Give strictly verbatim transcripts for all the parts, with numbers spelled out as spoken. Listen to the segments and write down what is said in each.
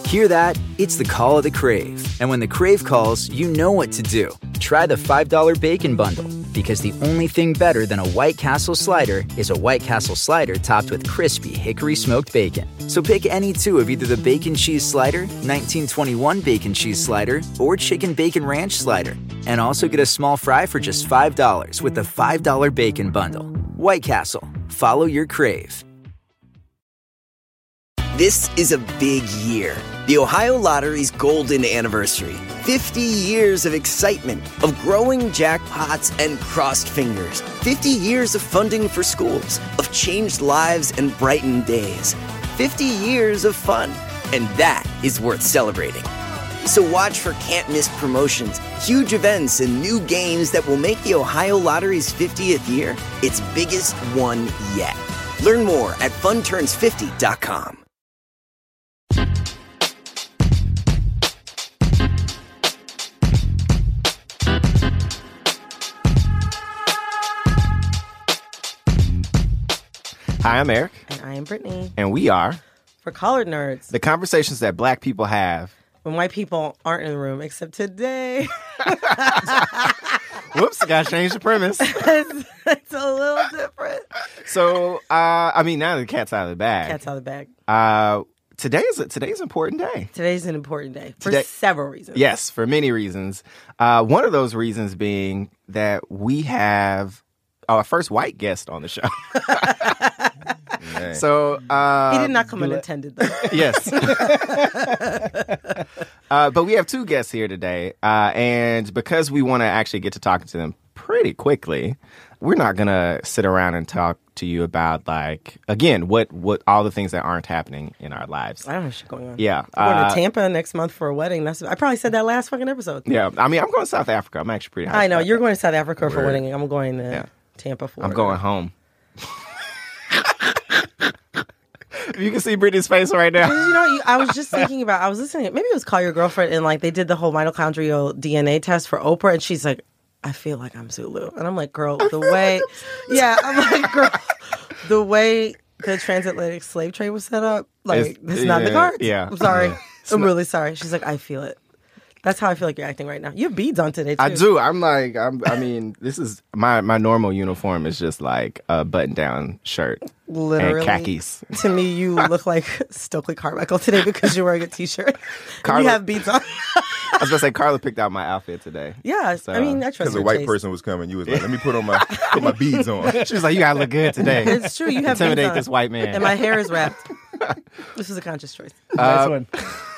Hear that? It's the call of the Crave. And when the Crave calls, you know what to do. Try the five dollar Bacon Bundle, because the only thing better than a White Castle slider is a White Castle slider topped with crispy hickory smoked bacon. So pick any two of either the Bacon Cheese Slider, nineteen twenty-one Bacon Cheese Slider, or Chicken Bacon Ranch Slider. And also get a small fry for just five dollars with the five dollar Bacon Bundle. White Castle. Follow your Crave. This is a big year. The Ohio Lottery's golden anniversary. fifty years of excitement, of growing jackpots and crossed fingers. fifty years of funding for schools, of changed lives and brightened days. fifty years of fun. And that is worth celebrating. So watch for can't-miss promotions, huge events, and new games that will make the Ohio Lottery's fiftieth year its biggest one yet. Learn more at fun turns fifty dot com. Hi, I'm Eric. And I am Brittany. And we are For Collared Nerds. The conversations that black people have when white people aren't in the room, except today. Whoops, gotta change the premise. it's, it's a little different. So, uh, I mean, now the cat's out of the bag. Cat's out of the bag. Uh, today is a, today's an important day. Today's an important day for Today, several reasons. Yes, for many reasons. Uh, one of those reasons being that we have our first white guest on the show. So uh, he did not come unattended, though. Yes. uh, but we have two guests here today, uh, and because we want to actually get to talking to them pretty quickly, we're not gonna sit around and talk to you about, like, again, what what all the things that aren't happening in our lives. I don't have shit going on. Yeah, I'm going uh, to Tampa next month for a wedding. That's I probably said that last fucking episode. Yeah, I mean, I'm going to South Africa. I'm actually pretty. I know you're going to South Africa Word. for a wedding. I'm going to yeah. Tampa, Florida. I'm going home. You can see Brittany's face right now. You know, you, I was just thinking about, I was listening, maybe it was Call Your Girlfriend, and like they did the whole mitochondrial D N A test for Oprah, and she's like, I feel like I'm Zulu. And I'm like, girl, the way, yeah, I'm like, girl, the way the transatlantic slave trade was set up, like, It's, it's not yeah, the cards. yeah. I'm sorry. Yeah. I'm really sorry. She's like, I feel it. That's how I feel like you're acting right now. You have beads on today, too. I do. I'm like, I'm, I mean, this is my, my normal uniform is just like a button down shirt. Literally. And khakis. To me, you look like Stokely Carmichael today because you're wearing a t-shirt. Carla, you have beads on. I was going to say, Carla picked out my outfit today. Yeah. So, I mean, I trust Because a your white taste. person was coming. You was like, let me put on my put my beads on. She was like, you got to look good today. It's true. You have Intimidate beads on. this white man. And my hair is wrapped. This was a conscious choice. Uh, Nice one.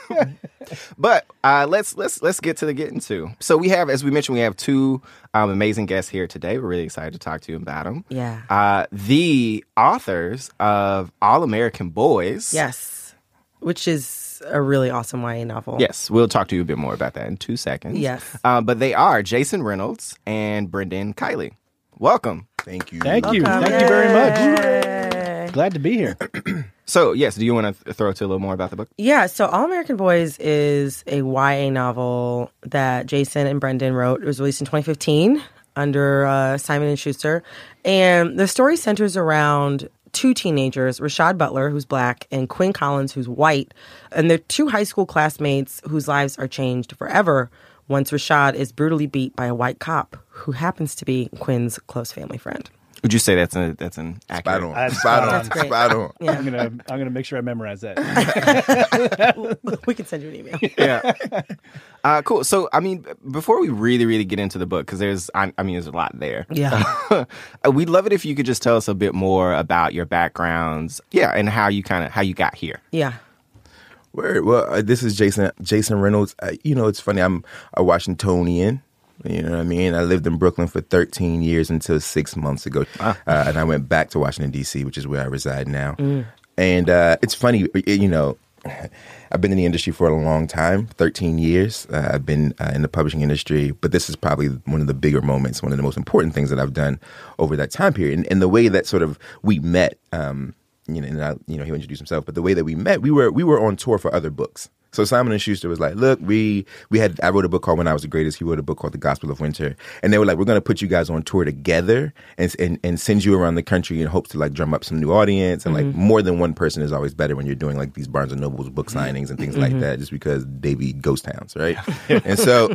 But uh, let's let's let's get to the getting to. So we have, as we mentioned, we have two um, amazing guests here today. We're really excited to talk to you about them. Yeah. Uh, the authors of All American Boys. Yes. Which is a really awesome Y A novel. Yes, we'll talk to you a bit more about that in two seconds. Yes. Uh, but they are Jason Reynolds and Brendan Kiley. Welcome. Thank you. Thank you. Welcome. Thank you very much. Yay. Glad to be here. So, yes, do you want to th- throw to a little more about the book? Yeah, so All American Boys is a Y A novel that Jason and Brendan wrote. It was released in twenty fifteen under uh, Simon and Schuster. And the story centers around two teenagers, Rashad Butler, who's black, and Quinn Collins, who's white. And they're two high school classmates whose lives are changed forever once Rashad is brutally beat by a white cop who happens to be Quinn's close family friend. Would you say that's a, that's an accurate? Spot on. That's Spot on. That's great. Spot on. Yeah. I'm gonna I'm gonna make sure I memorize that. We can send you an email. Yeah. Uh, cool. So, I mean, before we really, really get into the book, because there's, I, I mean, there's a lot there. Yeah. We'd love it if you could just tell us a bit more about your backgrounds, yeah, and how you kind of how you got here. Yeah. Word. Well, uh, this is Jason Jason Reynolds. Uh, you know, it's funny. I'm a Washingtonian. You know what I mean? I lived in Brooklyn for thirteen years until six months ago. Wow. Uh, and I went back to Washington, D C, which is where I reside now. Mm. And uh, it's funny, you know, I've been in the industry for a long time, thirteen years. Uh, I've been uh, in the publishing industry, but this is probably one of the bigger moments, one of the most important things that I've done over that time period. And, and the way that sort of we met, um, you know, and I, you know, he'll introduce himself, but the way that we met, we were we were on tour for other books. So Simon and Schuster was like, look, we we had I wrote a book called When I Was the Greatest. He wrote a book called The Gospel of Winter. And they were like, we're going to put you guys on tour together and, and and send you around the country in hopes to like drum up some new audience. And like mm-hmm. more than one person is always better when you're doing like these Barnes and Noble's book signings and things mm-hmm. like that, just because they be ghost towns, right? And so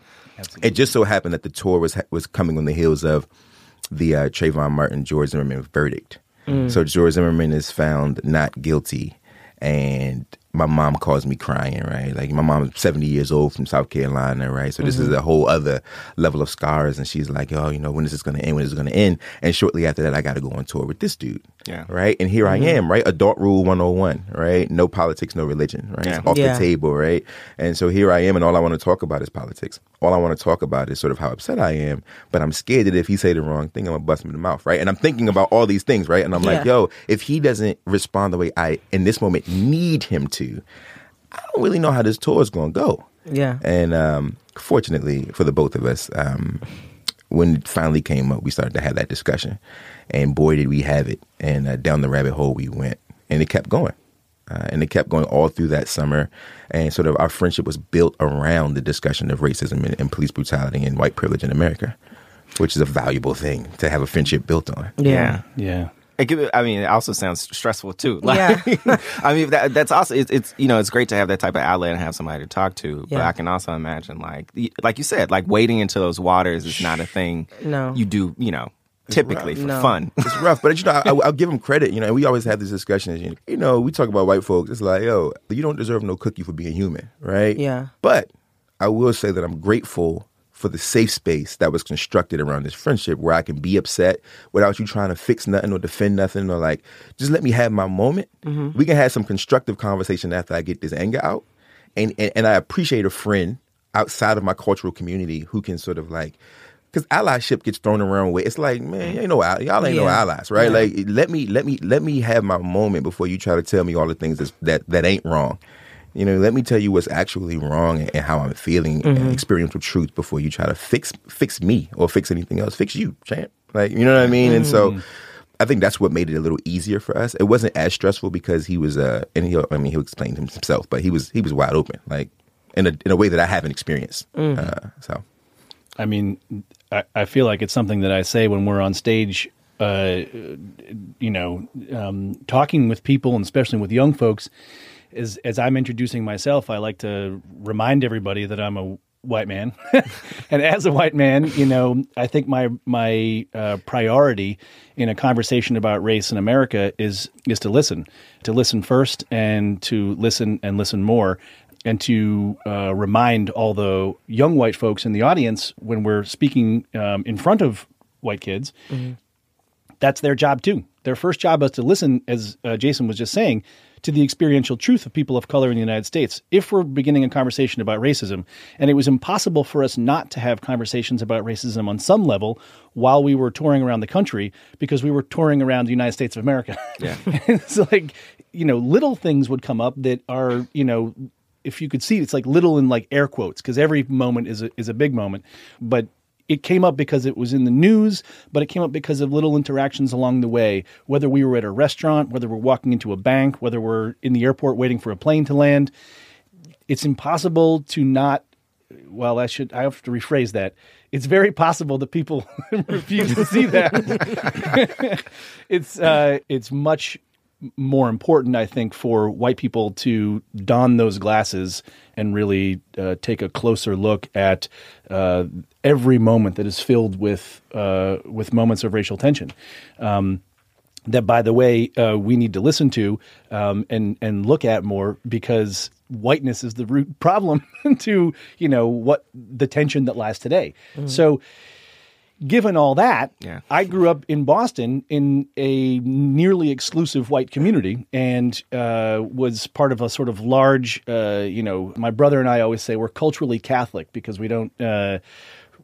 it just so happened that the tour was was coming on the heels of the uh, Trayvon Martin, George Zimmerman verdict. Mm. So George Zimmerman is found not guilty, and my mom calls me crying, right? Like, my mom's seventy years old from South Carolina, right? So this mm-hmm. is a whole other level of scars. And she's like, oh, you know, when is this going to end? When is it going to end? And shortly after that, I got to go on tour with this dude, yeah. right? And here mm-hmm. I am, right? Adult Rule one oh one, right? No politics, no religion, right? Yeah. It's off yeah. the table, right? And so here I am, and all I want to talk about is politics. All I want to talk about is sort of how upset I am, but I'm scared that if he say the wrong thing, I'm going to bust him in the mouth, right? And I'm thinking about all these things, right? And I'm like, yeah. yo, if he doesn't respond the way I, in this moment, need him to, I don't really know how this tour is going to go. Yeah. And um, fortunately for the both of us, um, when it finally came up, we started to have that discussion. And boy, did we have it. And uh, down the rabbit hole we went. And it kept going. Uh, and it kept going all through that summer. And sort of our friendship was built around the discussion of racism and, and police brutality and white privilege in America, which is a valuable thing to have a friendship built on. Yeah. Yeah. It could, I mean, it also sounds stressful too. Like, yeah. I mean, that, that's also it's, it's you know it's great to have that type of outlet and have somebody to talk to. Yeah. But I can also imagine like like you said, like wading into those waters is not a thing. No. You do you know typically for No. fun. It's rough, but you know, I, I'll give them credit. You know, and we always have these discussions. You know, you know, we talk about white folks. It's like, yo, you don't deserve no cookie for being human, right? Yeah. But I will say that I'm grateful for the safe space that was constructed around this friendship, where I can be upset without you trying to fix nothing or defend nothing, or like, just let me have my moment. Mm-hmm. We can have some constructive conversation after I get this anger out. And, and and I appreciate a friend outside of my cultural community who can sort of like, because allyship gets thrown around with, it's like, man, you ain't no, y'all ain't yeah. no allies, right? Yeah. Like, let me let me let me have my moment before you try to tell me all the things that's, that that ain't wrong. You know, let me tell you what's actually wrong and, and how I'm feeling mm-hmm. and experiential truth before you try to fix fix me or fix anything else. Fix you, champ. Like, you know what I mean? Mm-hmm. And so I think that's what made it a little easier for us. It wasn't as stressful because he was, uh, and he, I mean, he'll explain himself, but he was he was wide open, like in a in a way that I haven't experienced. Mm. Uh, so, I mean, I, I feel like it's something that I say when we're on stage, uh, you know, um, talking with people, and especially with young folks. As, as I'm introducing myself, I like to remind everybody that I'm a white man. And as a white man, you know, I think my my uh, priority in a conversation about race in America is is to listen, to listen first, and to listen and listen more, and to uh, remind all the young white folks in the audience when we're speaking um, in front of white kids, mm-hmm. that's their job too. Their first job is to listen, as uh, Jason was just saying, to the experiential truth of people of color in the United States. If we're beginning a conversation about racism, and it was impossible for us not to have conversations about racism on some level while we were touring around the country, because we were touring around the United States of America. Yeah. It's like, you know, little things would come up that are, you know, if you could see, it's like little in like air quotes, because every moment is a, is a big moment. But it came up because it was in the news, but it came up because of little interactions along the way, whether we were at a restaurant, whether we're walking into a bank, whether we're in the airport waiting for a plane to land. It's impossible to not, well, I should, I have to rephrase that. It's very possible that people refuse to see that. it's, uh, it's much more important, I think, for white people to don those glasses and really uh, take a closer look at uh, every moment that is filled with uh, with moments of racial tension. Um, that, by the way, uh, we need to listen to um, and and look at more, because whiteness is the root problem to, you know, what the tension that lies today. Mm. So, given all that, yeah. I grew up in Boston in a nearly exclusive white community, and uh, was part of a sort of large, uh, you know, my brother and I always say we're culturally Catholic, because we don't, uh,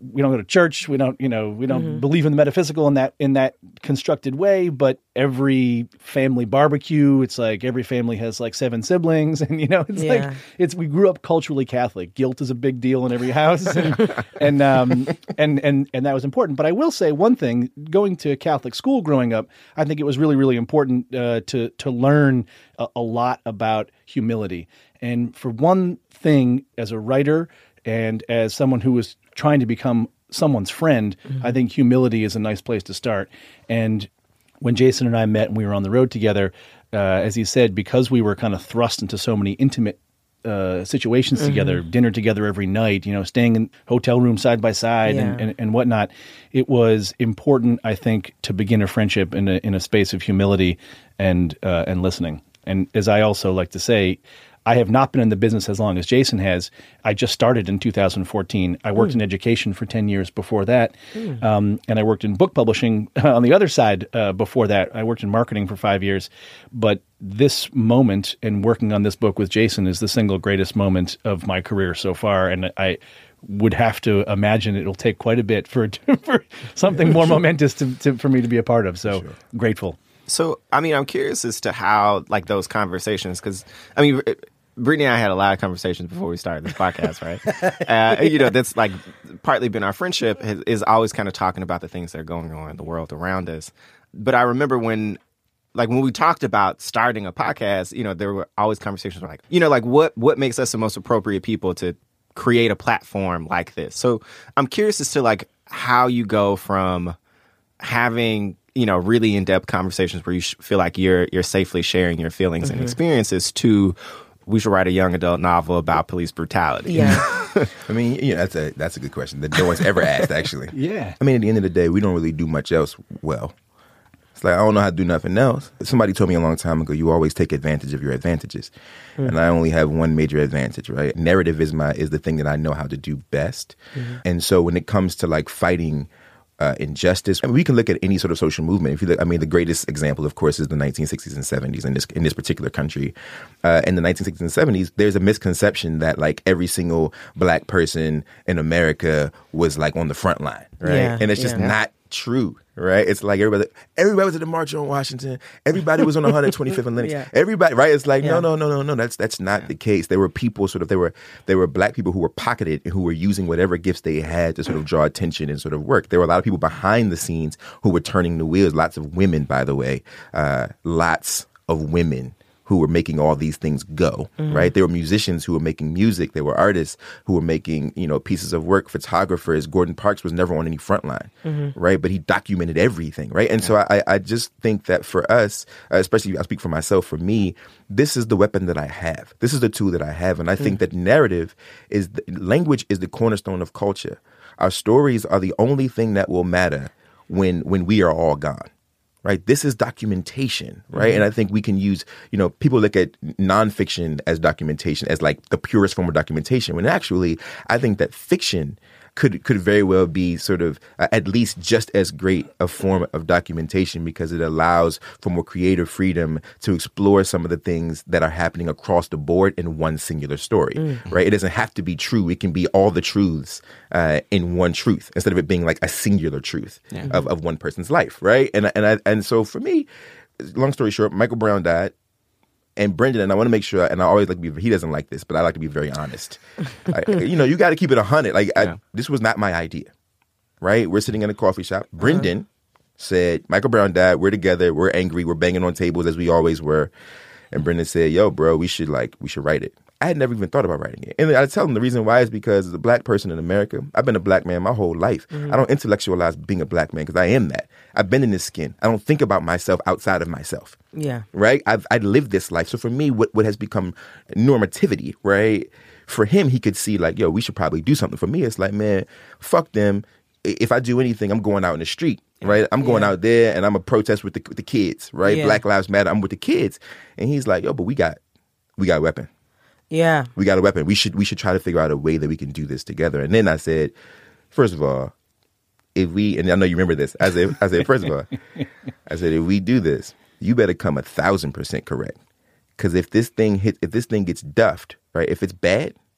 we don't go to church. We don't, you know, we don't mm-hmm. believe in the metaphysical in that in that constructed way. But every family barbecue, it's like every family has like seven siblings, and you know, it's yeah. like it's we grew up culturally Catholic. Guilt is a big deal in every house, and and, um, and and and that was important. But I will say one thing: going to Catholic school growing up, I think it was really really important uh, to to learn a, a lot about humility. And for one thing, as a writer and as someone who was trying to become someone's friend, mm-hmm. I think humility is a nice place to start. And when Jason and I met and we were on the road together, uh, as he said, because we were kind of thrust into so many intimate uh, situations mm-hmm. together, dinner together every night, you know, staying in hotel rooms side by side yeah. and, and, and whatnot, it was important, I think, to begin a friendship in a, in a space of humility and uh, and listening. And as I also like to say, I have not been in the business as long as Jason has. I just started in two thousand fourteen. I worked mm. in education for ten years before that. Mm. Um, and I worked in book publishing on the other side uh, before that. I worked in marketing for five years. But this moment and working on this book with Jason is the single greatest moment of my career so far. And I would have to imagine it'll take quite a bit for, for something more momentous to, to, for me to be a part of. So sure. grateful. So, I mean, I'm curious as to how, like, those conversations, because, I mean, Brittany and I had a lot of conversations before we started this podcast, right? uh, you know, that's, like, partly been our friendship is, is always kind of talking about the things that are going on in the world around us. But I remember when, like, when we talked about starting a podcast, you know, there were always conversations like, you know, like, what what makes us the most appropriate people to create a platform like this? So I'm curious as to, like, how you go from having, you know, really in-depth conversations where you sh- feel like you're you're safely sharing your feelings mm-hmm. and experiences to we should write a young adult novel about police brutality. Yeah. I mean, you know, that's a that's a good question that no one's ever asked, actually. Yeah. I mean, at the end of the day, we don't really do much else well. It's like, I don't know how to do nothing else. Somebody told me a long time ago, you always take advantage of your advantages. Mm-hmm. And I only have one major advantage, right? Narrative is my is the thing that I know how to do best. Mm-hmm. And so when it comes to like fighting Uh, injustice. I mean, we can look at any sort of social movement. If you look, I mean, the greatest example, of course, is the nineteen sixties and seventies in this in this particular country. Uh, in the nineteen sixties and seventies, there's a misconception that like every single black person in America was like on the front line, right? Yeah, and it's just yeah. not true, right? It's like everybody, everybody was at the March on Washington. Everybody was on one hundred twenty-fifth and Lenox. Yeah. Everybody, right? It's like yeah. no, no, no, no, no. That's that's not yeah. the case. There were people, sort of. There were there were black people who were pocketed and who were using whatever gifts they had to sort of draw attention and sort of work. There were a lot of people behind the scenes who were turning the wheels. Lots of women, by the way, uh, lots of women who were making all these things go, mm-hmm. right? There were musicians who were making music. There were artists who were making, you know, pieces of work, photographers. Gordon Parks was never on any front line, mm-hmm. right? But he documented everything, right? And yeah. so I, I just think that for us, uh, especially I speak for myself, for me, this is the weapon that I have. This is the tool that I have. And I mm-hmm. think that narrative is, the, language is the cornerstone of culture. Our stories are the only thing that will matter when when we are all gone. Right. This is documentation. Right. Mm-hmm. And I think we can use, you know, people look at nonfiction as documentation, as like the purest form of documentation, when actually I think that fiction could could very well be sort of uh, at least just as great a form of documentation, because it allows for more creative freedom to explore some of the things that are happening across the board in one singular story. Mm-hmm. Right. It doesn't have to be true. It can be all the truths uh, in one truth, instead of it being like a singular truth yeah. of, of one person's life. Right. And and I, and so for me, long story short, Michael Brown died. And Brendan, and I want to make sure, and I always like to be, he doesn't like this, but I like to be very honest. I, you know, you got to keep it a hundred. Like, yeah. I, this was not my idea, right? We're sitting in a coffee shop. Brendan uh-huh. said, Michael Brown died. We're together. We're angry. We're banging on tables as we always were. And Brendan said, yo, bro, we should like, we should write it. I had never even thought about writing it. And I tell him the reason why is because as a black person in America, I've been a black man my whole life. Mm-hmm. I don't intellectualize being a black man because I am that. I've been in this skin. I don't think about myself outside of myself. Yeah. Right? I've I lived this life. So for me, what, what has become normativity, right? For him, he could see like, yo, we should probably do something. For me, it's like, man, fuck them. If I do anything, I'm going out in the street, right? I'm going yeah. out there and I'm a protest with the, with the kids, right? Yeah. Black Lives Matter. I'm with the kids. And he's like, yo, but we got we got a weapon. Yeah. We got a weapon. We should we should try to figure out a way that we can do this together. And then I said, first of all, if we, and I know you remember this, I said, I said, first of all, I said, if we do this, you better come a thousand percent correct. Because if this thing hit, if this thing gets duffed, right, if it's bad,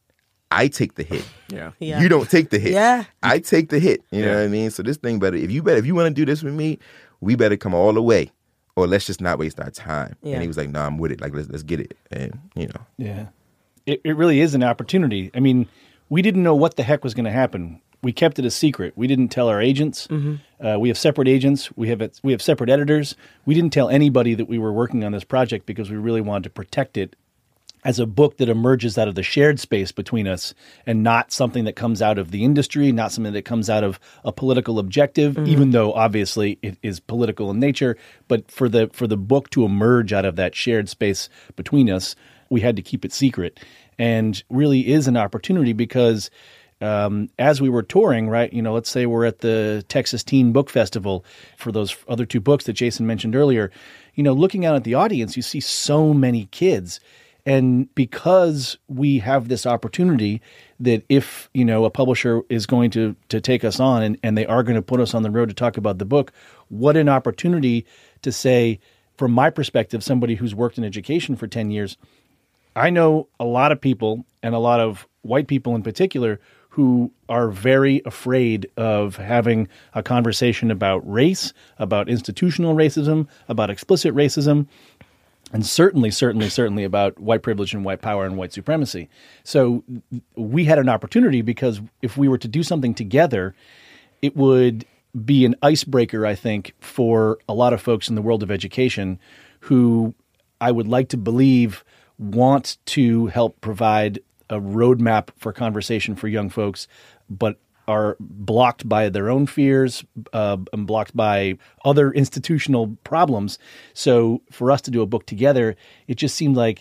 I take the hit. Yeah. Yeah. You don't take the hit. Yeah. I take the hit. You know Yeah. what I mean? So this thing better, if you better, if you want to do this with me, we better come all the way, or let's just not waste our time. Yeah. And he was like, no, I'm with it. Like, let's, let's get it. And, you know. Yeah. It, it really is an opportunity. I mean, we didn't know what the heck was going to happen. We kept it a secret. We didn't tell our agents. Mm-hmm. Uh, we have separate agents. We have we have separate editors. We didn't tell anybody that we were working on this project because we really wanted to protect it as a book that emerges out of the shared space between us and not something that comes out of the industry, not something that comes out of a political objective, mm-hmm. even though obviously it is political in nature. But for the for the book to emerge out of that shared space between us, we had to keep it secret. And really is an opportunity because um, as we were touring, right, you know, let's say we're at the Texas Teen Book Festival for those other two books that Jason mentioned earlier, you know, looking out at the audience, you see so many kids. And because we have this opportunity that if, you know, a publisher is going to to take us on and, and they are going to put us on the road to talk about the book, what an opportunity to say, from my perspective, somebody who's worked in education for ten years, I know a lot of people, and a lot of white people in particular, who are very afraid of having a conversation about race, about institutional racism, about explicit racism, and certainly, certainly, certainly about white privilege and white power and white supremacy. So we had an opportunity because if we were to do something together, it would be an icebreaker, I think, for a lot of folks in the world of education who I would like to believe want to help provide a roadmap for conversation for young folks, but are blocked by their own fears uh, and blocked by other institutional problems. So for us to do a book together, it just seemed like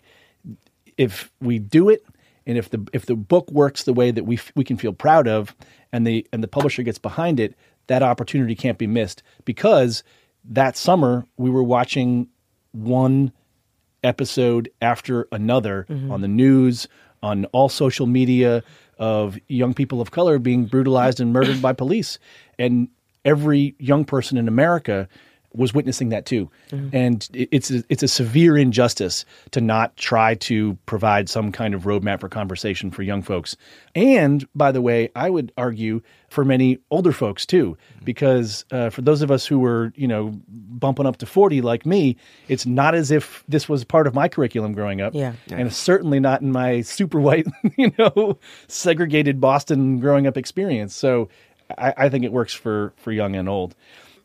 if we do it, and if the if the book works the way that we f- we can feel proud of, and the and the publisher gets behind it, that opportunity can't be missed. Because that summer we were watching one episode after another mm-hmm. on the news, on all social media, of young people of color being brutalized and murdered by police. And every young person in America was witnessing that too. Mm-hmm. And it's a, it's a severe injustice to not try to provide some kind of roadmap for conversation for young folks. And by the way, I would argue for many older folks too, because uh, for those of us who were, you know, bumping up to forty like me, it's not as if this was part of my curriculum growing up. Yeah. Yeah. And it's certainly not in my super white, you know, segregated Boston growing up experience. So I, I think it works for, for young and old.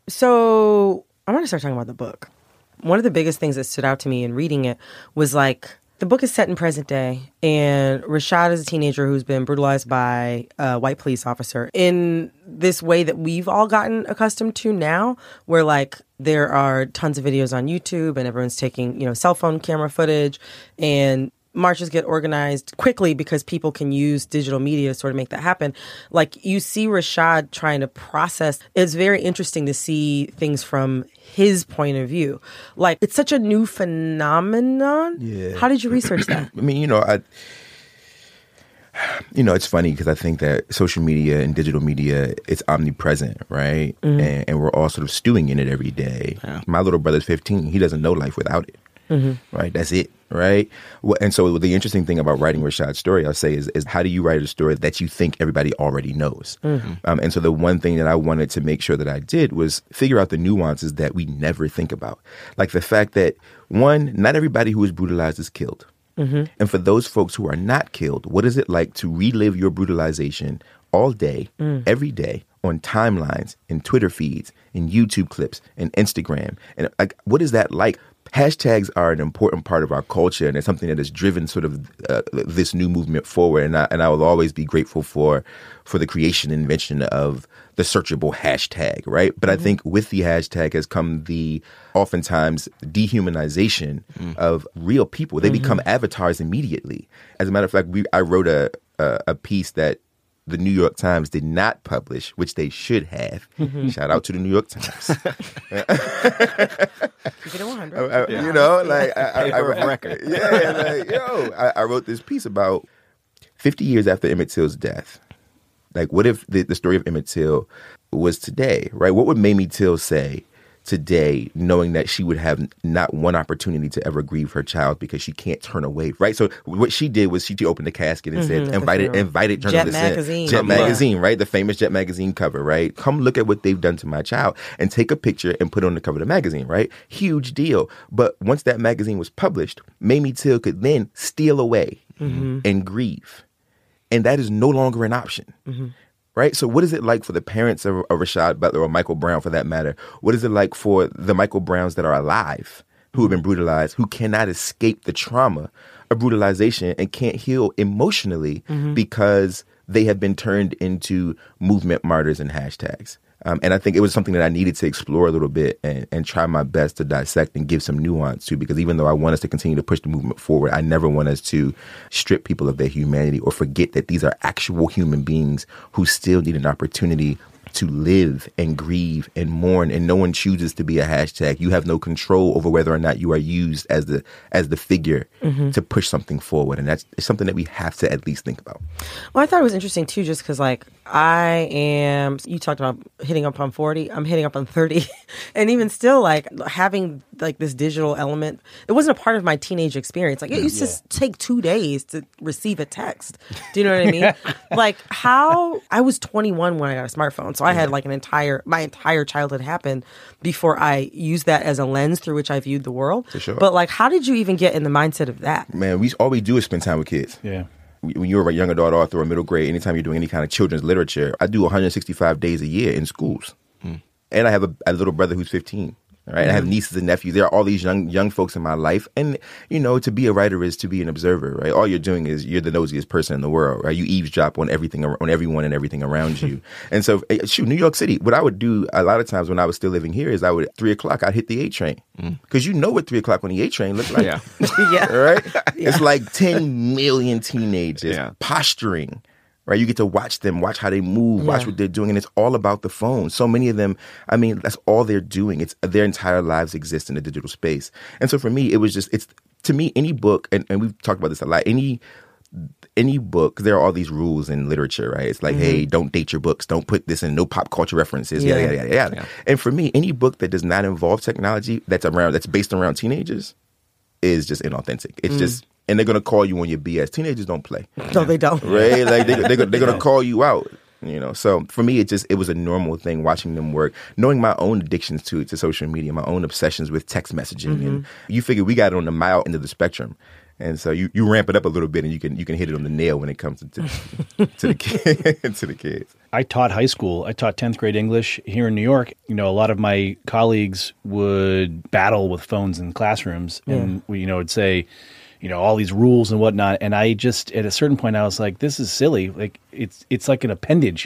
So I want to start talking about the book. One of the biggest things that stood out to me in reading it was like the book is set in present day, and Rashad is a teenager who's been brutalized by a white police officer in this way that we've all gotten accustomed to now, where like there are tons of videos on YouTube and everyone's taking, you know, cell phone camera footage, and marches get organized quickly because people can use digital media to sort of make that happen. Like you see Rashad trying to process. It's very interesting to see things from his point of view. Like it's such a new phenomenon. Yeah. How did you research that? I mean, you know, I, you know, it's funny because I think that social media and digital media, it's omnipresent, right? Mm-hmm. And, and we're all sort of stewing in it every day. Yeah. My little brother's fifteen. He doesn't know life without it. Mm-hmm. Right? That's it. Right? Well, and so the interesting thing about writing Rashad's story, I'll say, is, is how do you write a story that you think everybody already knows? Mm-hmm. Um, and so the one thing that I wanted to make sure that I did was figure out the nuances that we never think about. Like the fact that, one, not everybody who is brutalized is killed. Mm-hmm. And for those folks who are not killed, what is it like to relive your brutalization all day, mm. every day, on timelines, in Twitter feeds, in YouTube clips, in Instagram? And like, what is that like? Hashtags are an important part of our culture, and it's something that has driven sort of uh, this new movement forward. And I, and I will always be grateful for for the creation and invention of the searchable hashtag, right? But mm-hmm. I think with the hashtag has come the oftentimes dehumanization mm. of real people. They mm-hmm. become avatars immediately. As a matter of fact, we I wrote a a, a piece that the New York Times did not publish, which they should have. Mm-hmm. Shout out to the New York Times. Keep it at one hundred. I, I, yeah. You know, like I, I, I, I record. Yeah, like yo, I, I wrote this piece about fifty years after Emmett Till's death. Like, what if the, the story of Emmett Till was today, right? What would Mamie Till say today, knowing that she would have not one opportunity to ever grieve her child because she can't turn away, right? So what she did was she opened the casket and Mm-hmm, said, invited, invited journalists Jet Magazine. in. Jet Yeah. Magazine, right? The famous Jet Magazine cover, right? Come look at what they've done to my child and take a picture and put it on the cover of the magazine, right? Huge deal. But once that magazine was published, Mamie Till could then steal away mm-hmm. and grieve. And that is no longer an option. Mm-hmm. Right? So what is it like for the parents of, of Rashad Butler or Michael Brown, for that matter? What is it like for the Michael Browns that are alive, who have been brutalized, who cannot escape the trauma of brutalization and can't heal emotionally mm-hmm. because they have been turned into movement martyrs and hashtags? Um, and I think it was something that I needed to explore a little bit and, and try my best to dissect and give some nuance to, because even though I want us to continue to push the movement forward, I never want us to strip people of their humanity or forget that these are actual human beings who still need an opportunity to live and grieve and mourn, and no one chooses to be a hashtag. You have no control over whether or not you are used as the as the figure mm-hmm. to push something forward, and that's something that we have to at least think about. Well, I thought it was interesting too, just because like I am. You talked about hitting up on forty. I'm hitting up on thirty, and even still, like having like this digital element, it wasn't a part of my teenage experience. Like it used yeah. to take two days to receive a text. Do you know what I mean? Like how I was twenty-one when I got a smartphone. So I had like an entire, my entire childhood happened before I used that as a lens through which I viewed the world. For sure. But like, how did you even get in the mindset of that? Man, we all we do is spend time with kids. Yeah. When you're a young adult author or middle grade, anytime you're doing any kind of children's literature, I do one hundred sixty-five days a year in schools. Mm. And I have a, a little brother who's fifteen. Right, mm-hmm. I have nieces and nephews. There are all these young young folks in my life, and you know, to be a writer is to be an observer. Right, all you're doing is you're the nosiest person in the world. Right, you eavesdrop on everything, on everyone, and everything around you. And so, shoot, New York City. What I would do a lot of times when I was still living here is I would at three o'clock I'd hit the A train, because mm. you know what three o'clock on the A train looks like. Yeah, yeah. Right. Yeah. It's like ten million teenagers yeah. posturing. Right, you get to watch them, watch how they move, watch yeah. what they're doing, and it's all about the phone. So many of them, I mean, that's all they're doing. It's their entire lives exist in the digital space. And so for me, it was just, it's to me, any book, and, and we've talked about this a lot, any any book, there are all these rules in literature, right? It's like, mm-hmm. hey, don't date your books, don't put this in, no pop culture references, yeah. yada, yada, yada. Yeah. And for me, any book that does not involve technology that's around, that's based around teenagers is just inauthentic. It's mm. just, and they're going to call you on your B S. Teenagers don't play. No, they don't. Right? Like they, they're, they're going to call you out. You know, so for me, it just it was a normal thing watching them work, knowing my own addictions to to social media, my own obsessions with text messaging, mm-hmm. and you figure we got it on the mild end of the spectrum, and so you, you ramp it up a little bit, and you can you can hit it on the nail when it comes to to, to the kid, to the kids. I taught high school. I taught tenth grade English here in New York. You know, a lot of my colleagues would battle with phones in classrooms, yeah. and we, you know, would say, you know, all these rules and whatnot. And I just, at a certain point, I was like, this is silly. Like, it's it's like an appendage.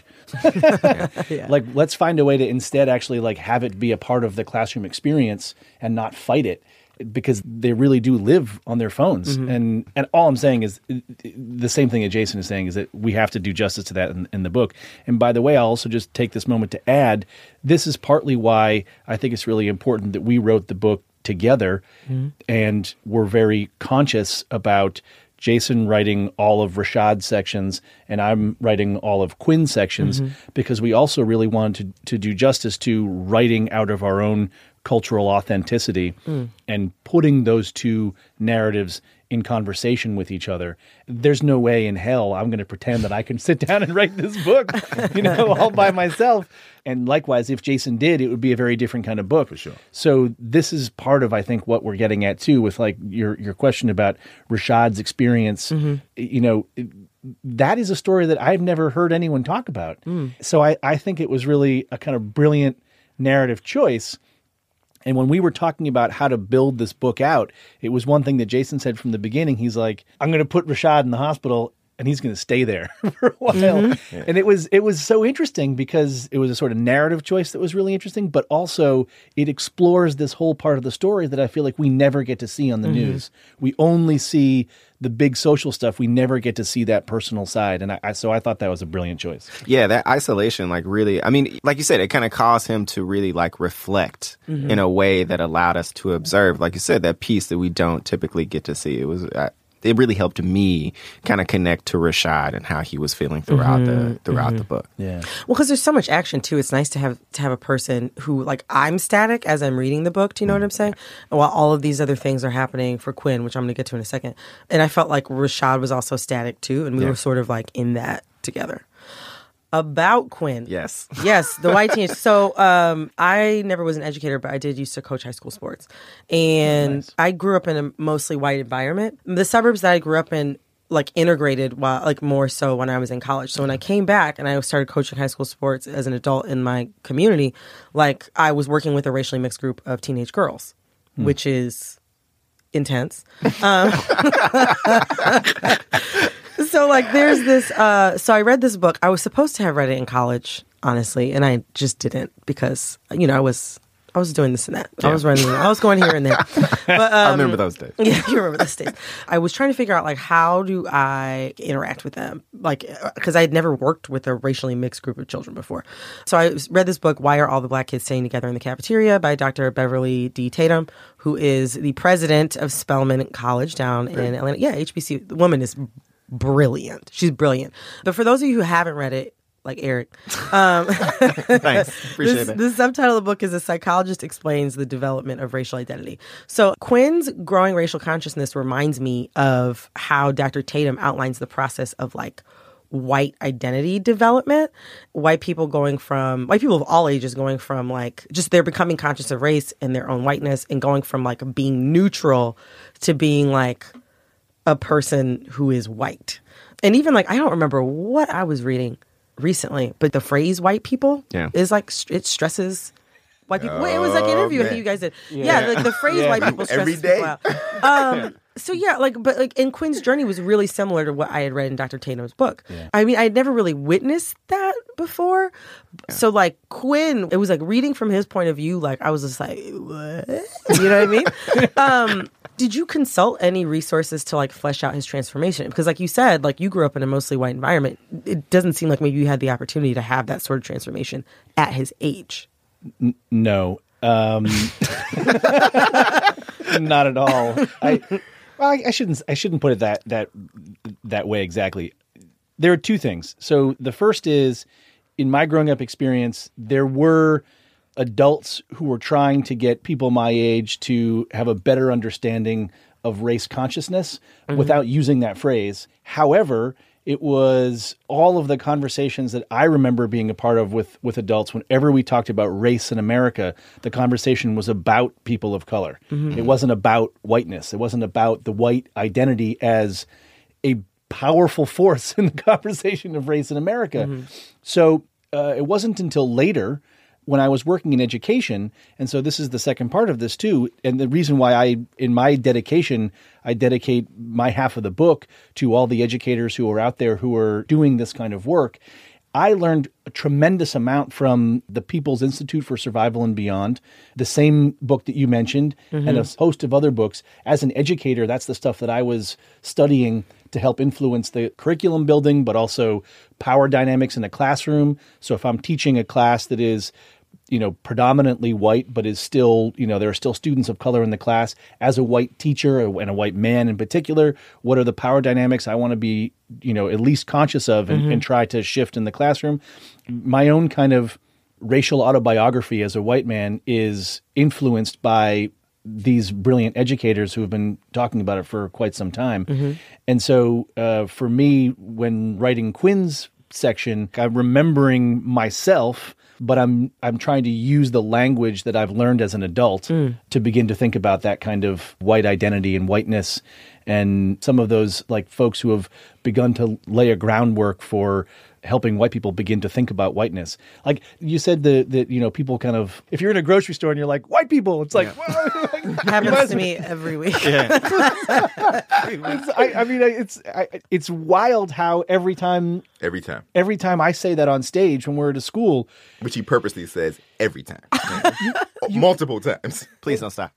yeah. Like, let's find a way to instead actually, like, have it be a part of the classroom experience and not fight it, because they really do live on their phones. Mm-hmm. And and all I'm saying is the same thing that Jason is saying, is that we have to do justice to that in, in the book. And by the way, I'll also just take this moment to add, this is partly why I think it's really important that we wrote the book together, mm-hmm. and we're very conscious about Jason writing all of Rashad's sections and I'm writing all of Quinn's sections, mm-hmm. because we also really wanted to, to do justice to writing out of our own cultural authenticity mm. and putting those two narratives in conversation with each other. There's no way in hell I'm going to pretend that I can sit down and write this book, you know, all by myself. And likewise, if Jason did, it would be a very different kind of book. For sure. So this is part of, I think, what we're getting at too, with like your your question about Rashad's experience. Mm-hmm. You know, that is a story that I've never heard anyone talk about. Mm. So I, I think it was really a kind of brilliant narrative choice. And when we were talking about how to build this book out, it was one thing that Jason said from the beginning. He's like, I'm going to put Rashad in the hospital and he's going to stay there for a while. Mm-hmm. Yeah. And it was it was so interesting because it was a sort of narrative choice that was really interesting, but also it explores this whole part of the story that I feel like we never get to see on the mm-hmm. news. We only see the big social stuff. We never get to see that personal side. And I, I so I thought that was a brilliant choice. Yeah, that isolation, like really, I mean, like you said, it kind of caused him to really like reflect mm-hmm. in a way that allowed us to observe, like you said, that piece that we don't typically get to see. It was, I, it really helped me kind of connect to Rashad and how he was feeling throughout mm-hmm, the throughout mm-hmm. the book. Yeah. Well, because there's so much action too. It's nice to have to have a person who, like, I'm static as I'm reading the book. Do you know mm-hmm. what I'm saying? While all of these other things are happening for Quinn, which I'm going to get to in a second. And I felt like Rashad was also static too, and we yeah. were sort of like in that together. About Quinn. Yes. Yes, the white teenage. So um, I never was an educator, but I did used to coach high school sports. And nice. I grew up in a mostly white environment. The suburbs that I grew up in, like, integrated, while, like, more so when I was in college. So when I came back and I started coaching high school sports as an adult in my community, like, I was working with a racially mixed group of teenage girls, hmm. which is intense. Um, So, like, there's this, uh, so I read this book. I was supposed to have read it in college, honestly, and I just didn't because, you know, I was, I was doing this and that. Yeah. I was running, I was going here and there. But, um, I remember those days. Yeah, you remember those days. I was trying to figure out, like, how do I interact with them? Like, because I had never worked with a racially mixed group of children before. So I read this book, Why Are All the Black Kids Staying Together in the Cafeteria, by Doctor Beverly D. Tatum, who is the president of Spelman College down in right. Atlanta. Yeah, H B C. The woman is brilliant. She's brilliant. But for those of you who haven't read it, like Eric, um, thanks. Appreciate this, it. The subtitle of the book is A Psychologist Explains the Development of Racial Identity. So Quinn's growing racial consciousness reminds me of how Doctor Tatum outlines the process of, like, white identity development. White people going from, white people of all ages going from, like, just they're becoming conscious of race and their own whiteness and going from, like, being neutral to being, like, a person who is white. And even, like, I don't remember what I was reading recently, but the phrase white people yeah. is like, it stresses white people. Oh, Wait, it was like an interview man. I think you guys did. Yeah, Yeah. yeah the, the phrase Yeah. white people stresses Every day. people out. Um, so yeah, like, but like, and Quinn's journey was really similar to what I had read in Doctor Tatum's book. Yeah. I mean, I had never really witnessed that before. Yeah. So like Quinn, it was like reading from his point of view, like I was just like, what? You know what I mean? Um, Did you consult any resources to, like, flesh out his transformation? Because, like you said, like, you grew up in a mostly white environment. It doesn't seem like maybe you had the opportunity to have that sort of transformation at his age. N- no. Um, not at all. I, well, I, I shouldn't. I shouldn't put it that that that way exactly. There are two things. So the first is, in my growing up experience, there were adults who were trying to get people my age to have a better understanding of race consciousness mm-hmm. without using that phrase. However, it was all of the conversations that I remember being a part of with, with adults. Whenever we talked about race in America, the conversation was about people of color. Mm-hmm. It wasn't about whiteness. It wasn't about the white identity as a powerful force in the conversation of race in America. Mm-hmm. So uh, it wasn't until later when I was working in education, and so this is the second part of this too, and the reason why I, in my dedication, I dedicate my half of the book to all the educators who are out there who are doing this kind of work. I learned a tremendous amount from the People's Institute for Survival and Beyond, the same book that you mentioned, mm-hmm. and a host of other books. As an educator, that's the stuff that I was studying to help influence the curriculum building, but also power dynamics in a classroom. So if I'm teaching a class that is, you know, predominantly white, but is still, you know, there are still students of color in the class, as a white teacher and a white man in particular, what are the power dynamics I want to be, you know, at least conscious of and, mm-hmm. and try to shift in the classroom? My own kind of racial autobiography as a white man is influenced by these brilliant educators who have been talking about it for quite some time. Mm-hmm. And so uh, for me, when writing Quinn's section, I'm remembering myself, but I'm I'm trying to use the language that I've learned as an adult mm. to begin to think about that kind of white identity and whiteness, and some of those like folks who have begun to lay a groundwork for helping white people begin to think about whiteness. Like you said, the the you know, people kind of, if you're in a grocery store and you're like, white people, it's like, yeah. like happens to me every week. Yeah. it's, I, I mean, it's I, it's wild how every time Every time. every time I say that on stage when we're at a school, Which he purposely says every time. you, you, Multiple times. Please don't stop.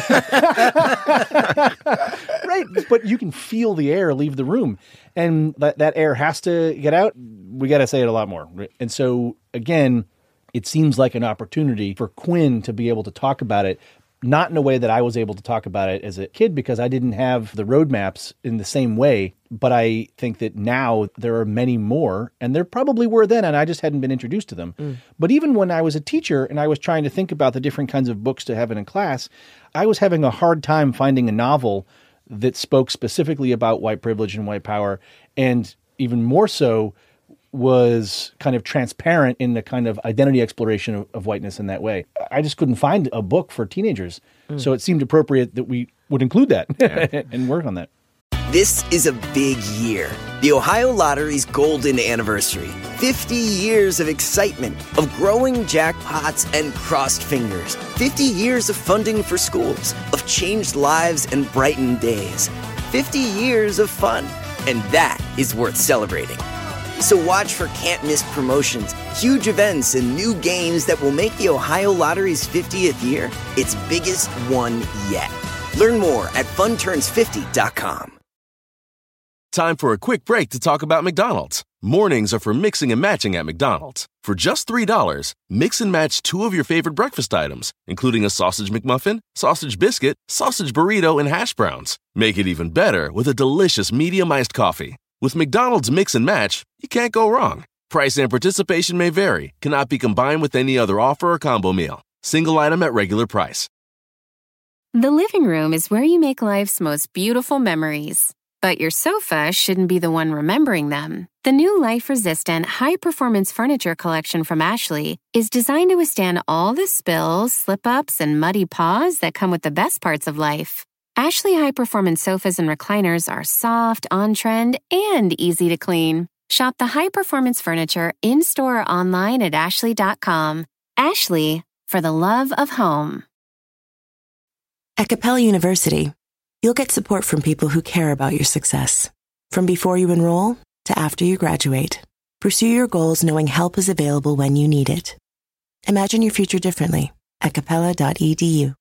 Right, but you can feel the air leave the room, and that, that air has to get out. We got to say it a lot more. And so, again, it seems like an opportunity for Quinn to be able to talk about it not in a way that I was able to talk about it as a kid because I didn't have the roadmaps in the same way. But I think that now there are many more, and there probably were then, and I just hadn't been introduced to them. Mm. But even when I was a teacher and I was trying to think about the different kinds of books to have in a class, I was having a hard time finding a novel that spoke specifically about white privilege and white power, and even more so was kind of transparent in the kind of identity exploration of, of whiteness in that way. I just couldn't find a book for teenagers. Mm. So it seemed appropriate that we would include that yeah. and work on that. This is a big year. The Ohio Lottery's golden anniversary. fifty years of excitement, of growing jackpots and crossed fingers. fifty years of funding for schools, of changed lives and brightened days. fifty years of fun. And that is worth celebrating. So watch for can't-miss promotions, huge events, and new games that will make the Ohio Lottery's fiftieth year its biggest one yet. Learn more at fun turns fifty dot com. Time for a quick break to talk about McDonald's. Mornings are for mixing and matching at McDonald's. For just three dollars, mix and match two of your favorite breakfast items, including a sausage McMuffin, sausage biscuit, sausage burrito, and hash browns. Make it even better with a delicious medium iced coffee. With McDonald's Mix and Match, you can't go wrong. Price and participation may vary. Cannot be combined with any other offer or combo meal. Single item at regular price. The living room is where you make life's most beautiful memories. But your sofa shouldn't be the one remembering them. The new life-resistant, high-performance furniture collection from Ashley is designed to withstand all the spills, slip-ups, and muddy paws that come with the best parts of life. Ashley high-performance sofas and recliners are soft, on-trend, and easy to clean. Shop the high-performance furniture in-store or online at ashley dot com. Ashley, for the love of home. At Capella University, you'll get support from people who care about your success. From before you enroll to after you graduate, pursue your goals knowing help is available when you need it. Imagine your future differently at capella dot e d u.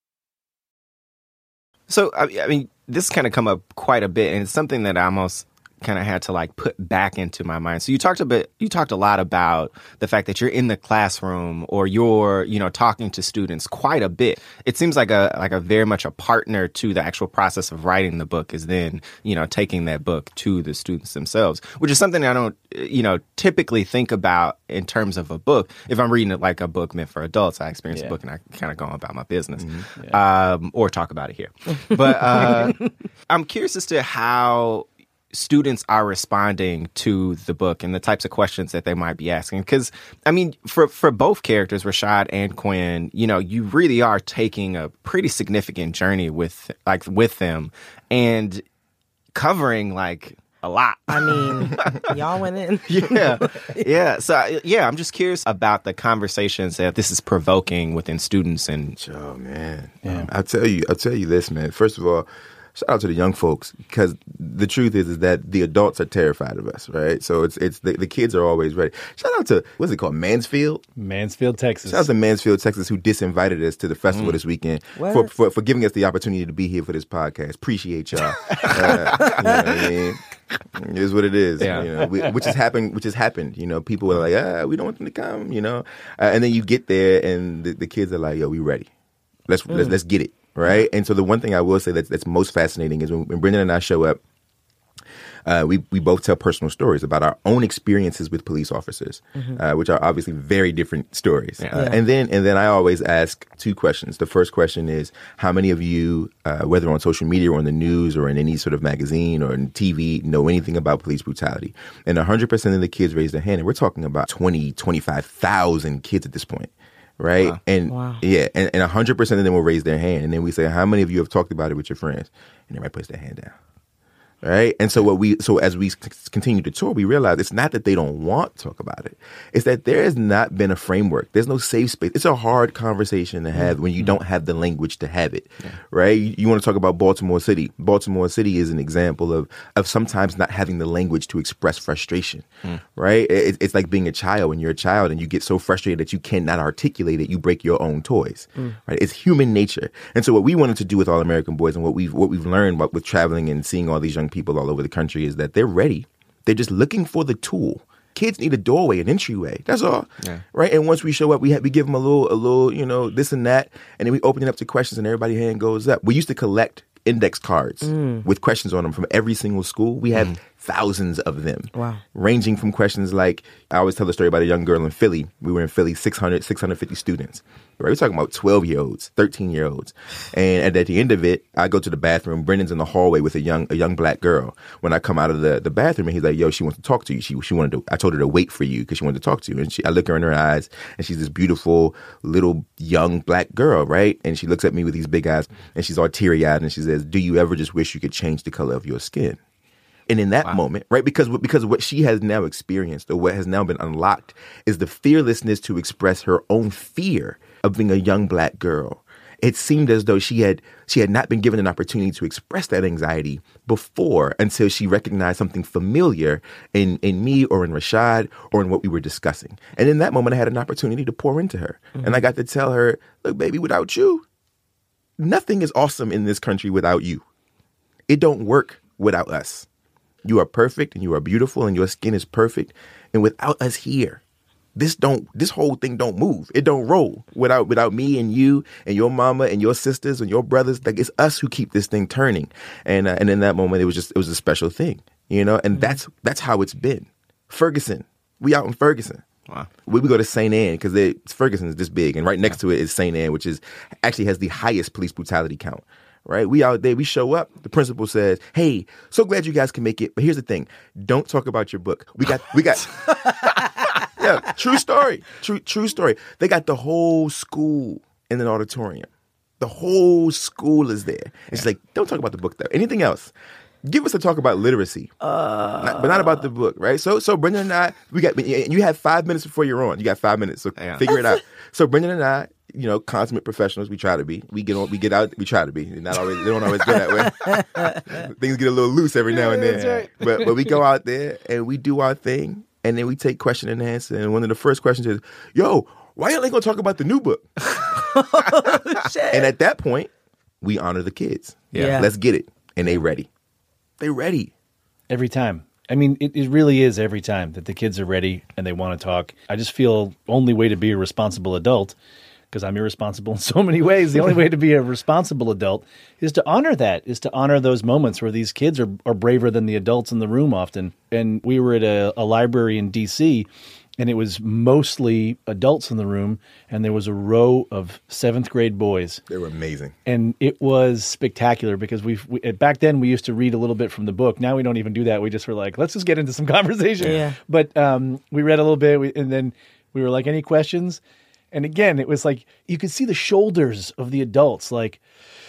So, I mean, this kind of come up quite a bit, and it's something that I almost kind of had to like put back into my mind. So you talked a bit, you talked a lot about the fact that you're in the classroom or you're, you know, talking to students quite a bit. It seems like a like a very much a partner to the actual process of writing the book is then, you know, taking that book to the students themselves, which is something I don't, you know, typically think about in terms of a book. If I'm reading it like a book meant for adults, I experience yeah. a book and I kind of go on about my business mm-hmm. yeah. um, or talk about it here. But uh, I'm curious as to how students are responding to the book and the types of questions that they might be asking. Because, I mean, for, for both characters, Rashad and Quinn, you know, you really are taking a pretty significant journey with, like, with them and covering, like, a lot. I mean, y'all went in. yeah. Yeah. So, yeah, I'm just curious about the conversations that this is provoking within students. And oh, man. Yeah. Um, I'll tell you, I'll tell you this, man. First of all, shout out to the young folks, because the truth is is that the adults are terrified of us, right? So it's it's the, the kids are always ready. Shout out to, what's it called, Mansfield? Mansfield, Texas. Shout out to Mansfield, Texas, who disinvited us to the festival mm. this weekend for, for for giving us the opportunity to be here for this podcast. Appreciate y'all. uh, you know what I mean? It is what it is. Yeah. You know, we, which has happened. Which has happened. You know, people are like, ah, we don't want them to come. You know, uh, and then you get there, and the, the kids are like, yo, we ready. Let's mm. let's let's get it. Right. And so the one thing I will say that's, that's most fascinating is when, when Brendan and I show up, uh, we, we both tell personal stories about our own experiences with police officers, mm-hmm. uh, which are obviously very different stories. Yeah. Uh, and then and then I always ask two questions. The first question is, how many of you, uh, whether on social media or on the news or in any sort of magazine or in T V, know anything about police brutality? And one hundred percent of the kids raise their hand. And we're talking about twenty, twenty-five thousand kids at this point. Right. Wow. And wow. yeah, and, and one hundred percent of them will raise their hand. And then we say, how many of you have talked about it with your friends? And everybody puts their hand down. Right. And so what we so as we continue to tour, we realize it's not that they don't want to talk about it. It's that there has not been a framework. There's no safe space. It's a hard conversation to have mm-hmm. when you don't have the language to have it. Yeah. Right. You, you want to talk about Baltimore City. Baltimore City is an example of of sometimes not having the language to express frustration. Mm. Right. It, it's like being a child. When you're a child and you get so frustrated that you cannot articulate it, you break your own toys. Mm. Right. It's human nature. And so what we wanted to do with All American Boys and what we've what we've learned with traveling and seeing all these young people all over the country is that they're ready. They're just looking for the tool Kids need a doorway, an entryway. That's all, Yeah. right? And once we show up, we have, we give them a little, a little, you know, this and that, and then we open it up to questions, and everybody's hand goes up. We used to collect index cards Mm. with questions on them from every single school. We have thousands of them. Wow. Ranging from questions like, I always tell the story about a young girl in Philly. We were in Philly, six hundred, six hundred fifty students. Right? We're talking about twelve-year-olds, thirteen-year-olds. And at, at the end of it, I go to the bathroom. Brendan's in the hallway with a young a young black girl. When I come out of the, the bathroom, and he's like, yo, she wants to talk to you. She she wanted to, I told her to wait for you because she wanted to talk to you. And she, I look her in her eyes, and she's this beautiful little young black girl, right? And she looks at me with these big eyes, and she's all teary-eyed, and she says, do you ever just wish you could change the color of your skin? And in that Wow. moment, right, because because what she has now experienced or what has now been unlocked is the fearlessness to express her own fear of being a young black girl. It seemed as though she had she had not been given an opportunity to express that anxiety before until she recognized something familiar in, in me or in Rashad or in what we were discussing. And in that moment, I had an opportunity to pour into her. Mm-hmm. And I got to tell her, look, baby, without you, nothing is awesome in this country without you. It don't work without us. You are perfect and you are beautiful and your skin is perfect. And without us here, this don't this whole thing don't move. It don't roll without without me and you and your mama and your sisters and your brothers. Like, it's us who keep this thing turning. And uh, and in that moment, it was just it was a special thing, you know. And mm-hmm. that's that's how it's been. Ferguson, we out in Ferguson. Wow. We, we go to Saint Anne because Ferguson is this big, and right next to it is Saint Anne, which is actually has the highest police brutality count. Right? We out there, we show up. The principal says, hey, so glad you guys can make it. But here's the thing. Don't talk about your book. We got, we got, yeah, true story. True, true story. They got the whole school in an auditorium. The whole school is there. It's like, don't talk about the book though. Anything else? Give us a talk about literacy, uh, not, but not about the book, right? So, so Brendan and I, we got, you have five minutes before you're on. You got five minutes, so yeah. figure it out. So Brendan and I, you know, consummate professionals, we try to be. We get on, we get out, we try to be. Not always, they don't always go that way. Things get a little loose every now and then. That's right. But but we go out there and we do our thing, and then we take question and answer. And one of the first questions is, "Yo, why y'all ain't gonna talk about the new book?" Oh, shit. And at that point, we honor the kids. Yeah. Yeah. Let's get it, and they ready. They ready every time. I mean, it, it really is every time that the kids are ready and they want to talk. I just feel only way to be a responsible adult, because I'm irresponsible in so many ways. The only way to be a responsible adult is to honor that, is to honor those moments where these kids are, are braver than the adults in the room often. And we were at a, a library in D C, and it was mostly adults in the room, and there was a row of seventh grade boys. They were amazing. And it was spectacular because we've, we back then we used to read a little bit from the book. Now we don't even do that. We just were like, let's just get into some conversation. Yeah. But um, we read a little bit, we, and then we were like, any questions? And again, it was like you could see the shoulders of the adults, like.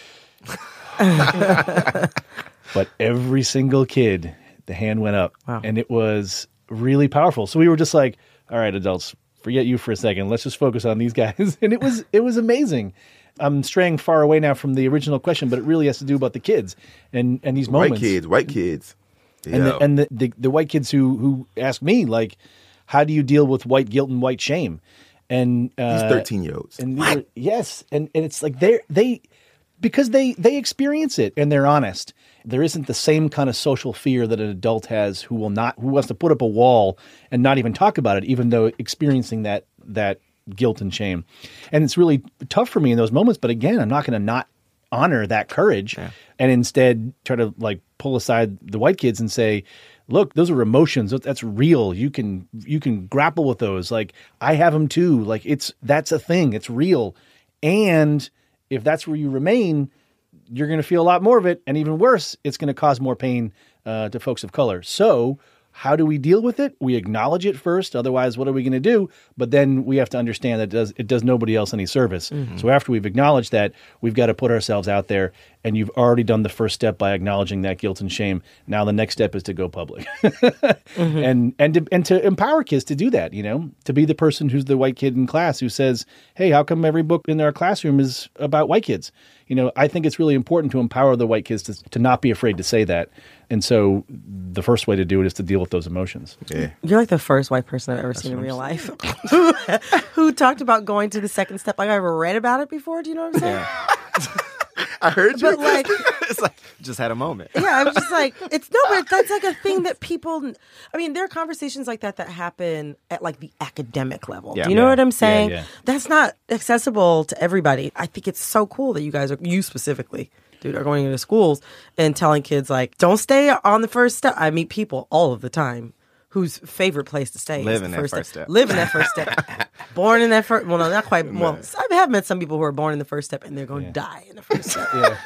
But every single kid, the hand went up, wow. and it was really powerful. So we were just like, all right, adults, forget you for a second. Let's just focus on these guys. And it was it was amazing. I'm straying far away now from the original question, but it really has to do about the kids and, and these moments. White kids, white kids. And, the, and the, the, the white kids who, who ask me, like, how do you deal with white guilt and white shame? And uh, these thirteen-year-olds. And these are, yes, and, and it's like they they because they they experience it and they're honest. There isn't the same kind of social fear that an adult has who will not who wants to put up a wall and not even talk about it, even though experiencing that that guilt and shame. And it's really tough for me in those moments. But again, I'm not going to not honor that courage yeah. and instead try to like pull aside the white kids and say, look, those are emotions. That's real. You can you can grapple with those. Like, I have them too. Like, it's that's a thing. It's real. And if that's where you remain, you're going to feel a lot more of it. And even worse, it's going to cause more pain uh, to folks of color. So how do we deal with it? We acknowledge it first. Otherwise, what are we going to do? But then we have to understand that it does, it does nobody else any service. Mm-hmm. So after we've acknowledged that, we've got to put ourselves out there. And you've already done the first step by acknowledging that guilt and shame. Now the next step is to go public. mm-hmm. And and to, and to empower kids to do that, you know, to be the person who's the white kid in class who says, hey, how come every book in our classroom is about white kids? You know, I think it's really important to empower the white kids to, to not be afraid to say that. And so the first way to do it is to deal with those emotions. Yeah. You're like the first white person I've ever That's seen in real life who, who talked about going to the second step. Like, I ever read about it before. Do you know what I'm saying? Yeah. I heard you. But like, It's like just had a moment. yeah, I'm just like, it's no, but that's like a thing that people. I mean, there are conversations like that that happen at like the academic level. Yeah. Do you know Yeah. what I'm saying? Yeah, yeah. That's not accessible to everybody. I think it's so cool that you guys are, you specifically, dude, are going into schools and telling kids like, don't stay on the first step. I meet people all of the time whose favorite place to stay Live is in the that first first step. step. Live in that first step. Born in that first. Well, no, not quite. Well, I have met some people who are born in the first step and they're going to die in the first step. Yeah.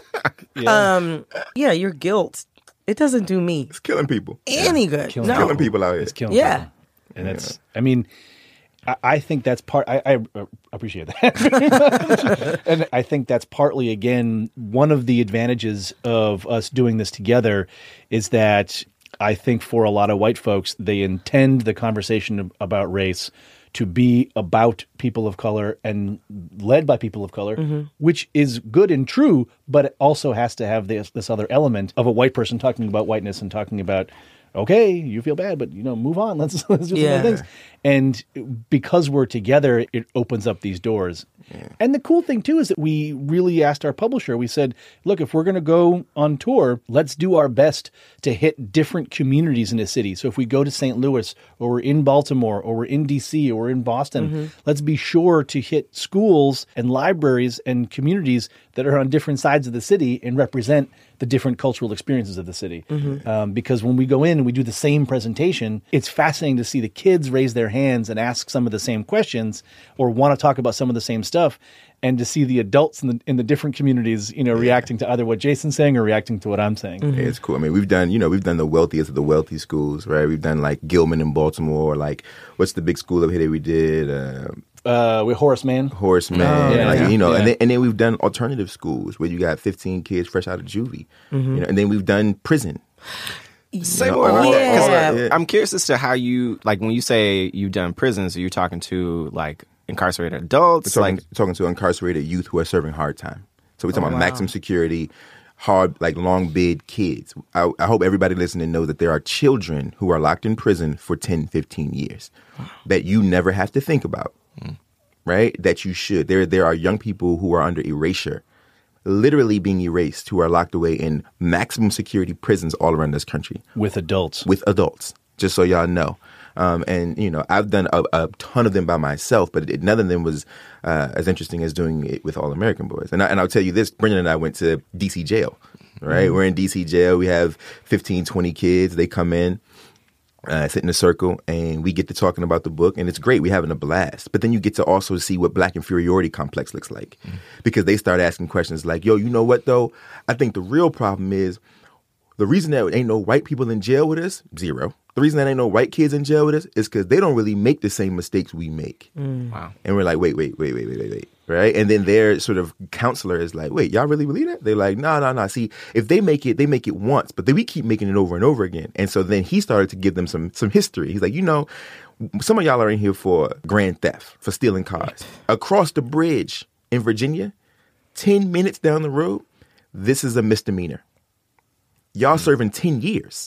Yeah. Um, yeah, your guilt, it doesn't do me It's killing people. any good. Killing no. Killing people out here. It's killing Yeah. people. And that's, I mean, I, I think that's part, I, I uh, appreciate that very much. And I think that's partly, again, one of the advantages of us doing this together is that I think for a lot of white folks, they intend the conversation about race to be about people of color and led by people of color, Mm-hmm. which is good and true, but it also has to have this, this other element of a white person talking about whiteness and talking about, okay, you feel bad, but you know, move on. Let's, let's do some Yeah. other things. And because we're together, it opens up these doors. And the cool thing too is that we really asked our publisher, we said, look, if we're going to go on tour, let's do our best to hit different communities in a city. So if we go to Saint Louis or we're in Baltimore or we're in D C or we're in Boston, Mm-hmm. let's be sure to hit schools and libraries and communities that are on different sides of the city and represent the different cultural experiences of the city. Mm-hmm. Um, because when we go in and we do the same presentation, it's fascinating to see the kids raise their hands and ask some of the same questions or want to talk about some of the same stuff, and to see the adults in the in the different communities, you know, reacting to either what Jason's saying or reacting to what I'm saying. Yeah, it's cool. I mean, we've done, you know, we've done the wealthiest of the wealthy schools, right? We've done like Gilman in Baltimore, or like what's the big school up here that we did? Uh, Uh, with Horace Mann. Horace Mann, Oh, yeah, like yeah. you know, Yeah. and then and then we've done alternative schools where you got fifteen kids fresh out of juvie, you know, and then we've done prison. Say You know, more about all- that. 'Cause Yeah. yeah. I'm curious as to how you, like, when you say you've done prisons, are you talking to, like, incarcerated adults? We're talking, like, talking to incarcerated youth who are serving hard time. So we're talking Oh, about wow. maximum security, hard, like long bid kids. I, I hope everybody listening knows that there are children who are locked in prison for ten, fifteen years that you never have to think about, right? That you should. There, there are young people who are under erasure, literally being erased, who are locked away in maximum security prisons all around this country With adults. with adults, just so y'all know. Um, and, you know, I've done a, a ton of them by myself, but it, none of them was uh, as interesting as doing it with All American Boys. And, I, and I'll tell you this, Brendan and I went to D C jail, right? Mm-hmm. We're in D C jail. We have fifteen, twenty kids. They come in, uh, sit in a circle, and we get to talking about the book, and it's great. We're having a blast. But then you get to also see what Black inferiority complex looks like, Mm-hmm. because they start asking questions like, yo, you know what, though? I think the real problem is the reason that ain't no white people in jail with us, zero. The reason that ain't no white kids in jail with us is because they don't really make the same mistakes we make. wow. And we're like, wait, wait, wait, wait, wait, wait, wait, right? And then their sort of counselor is like, wait, y'all really believe that? They're like, no, no, no. See, if they make it, they make it once, but then we keep making it over and over again. And so then he started to give them some some history. He's like, you know, some of y'all are in here for grand theft, for stealing cars. Across the bridge in Virginia, ten minutes down the road, this is a misdemeanor. Y'all serving ten years.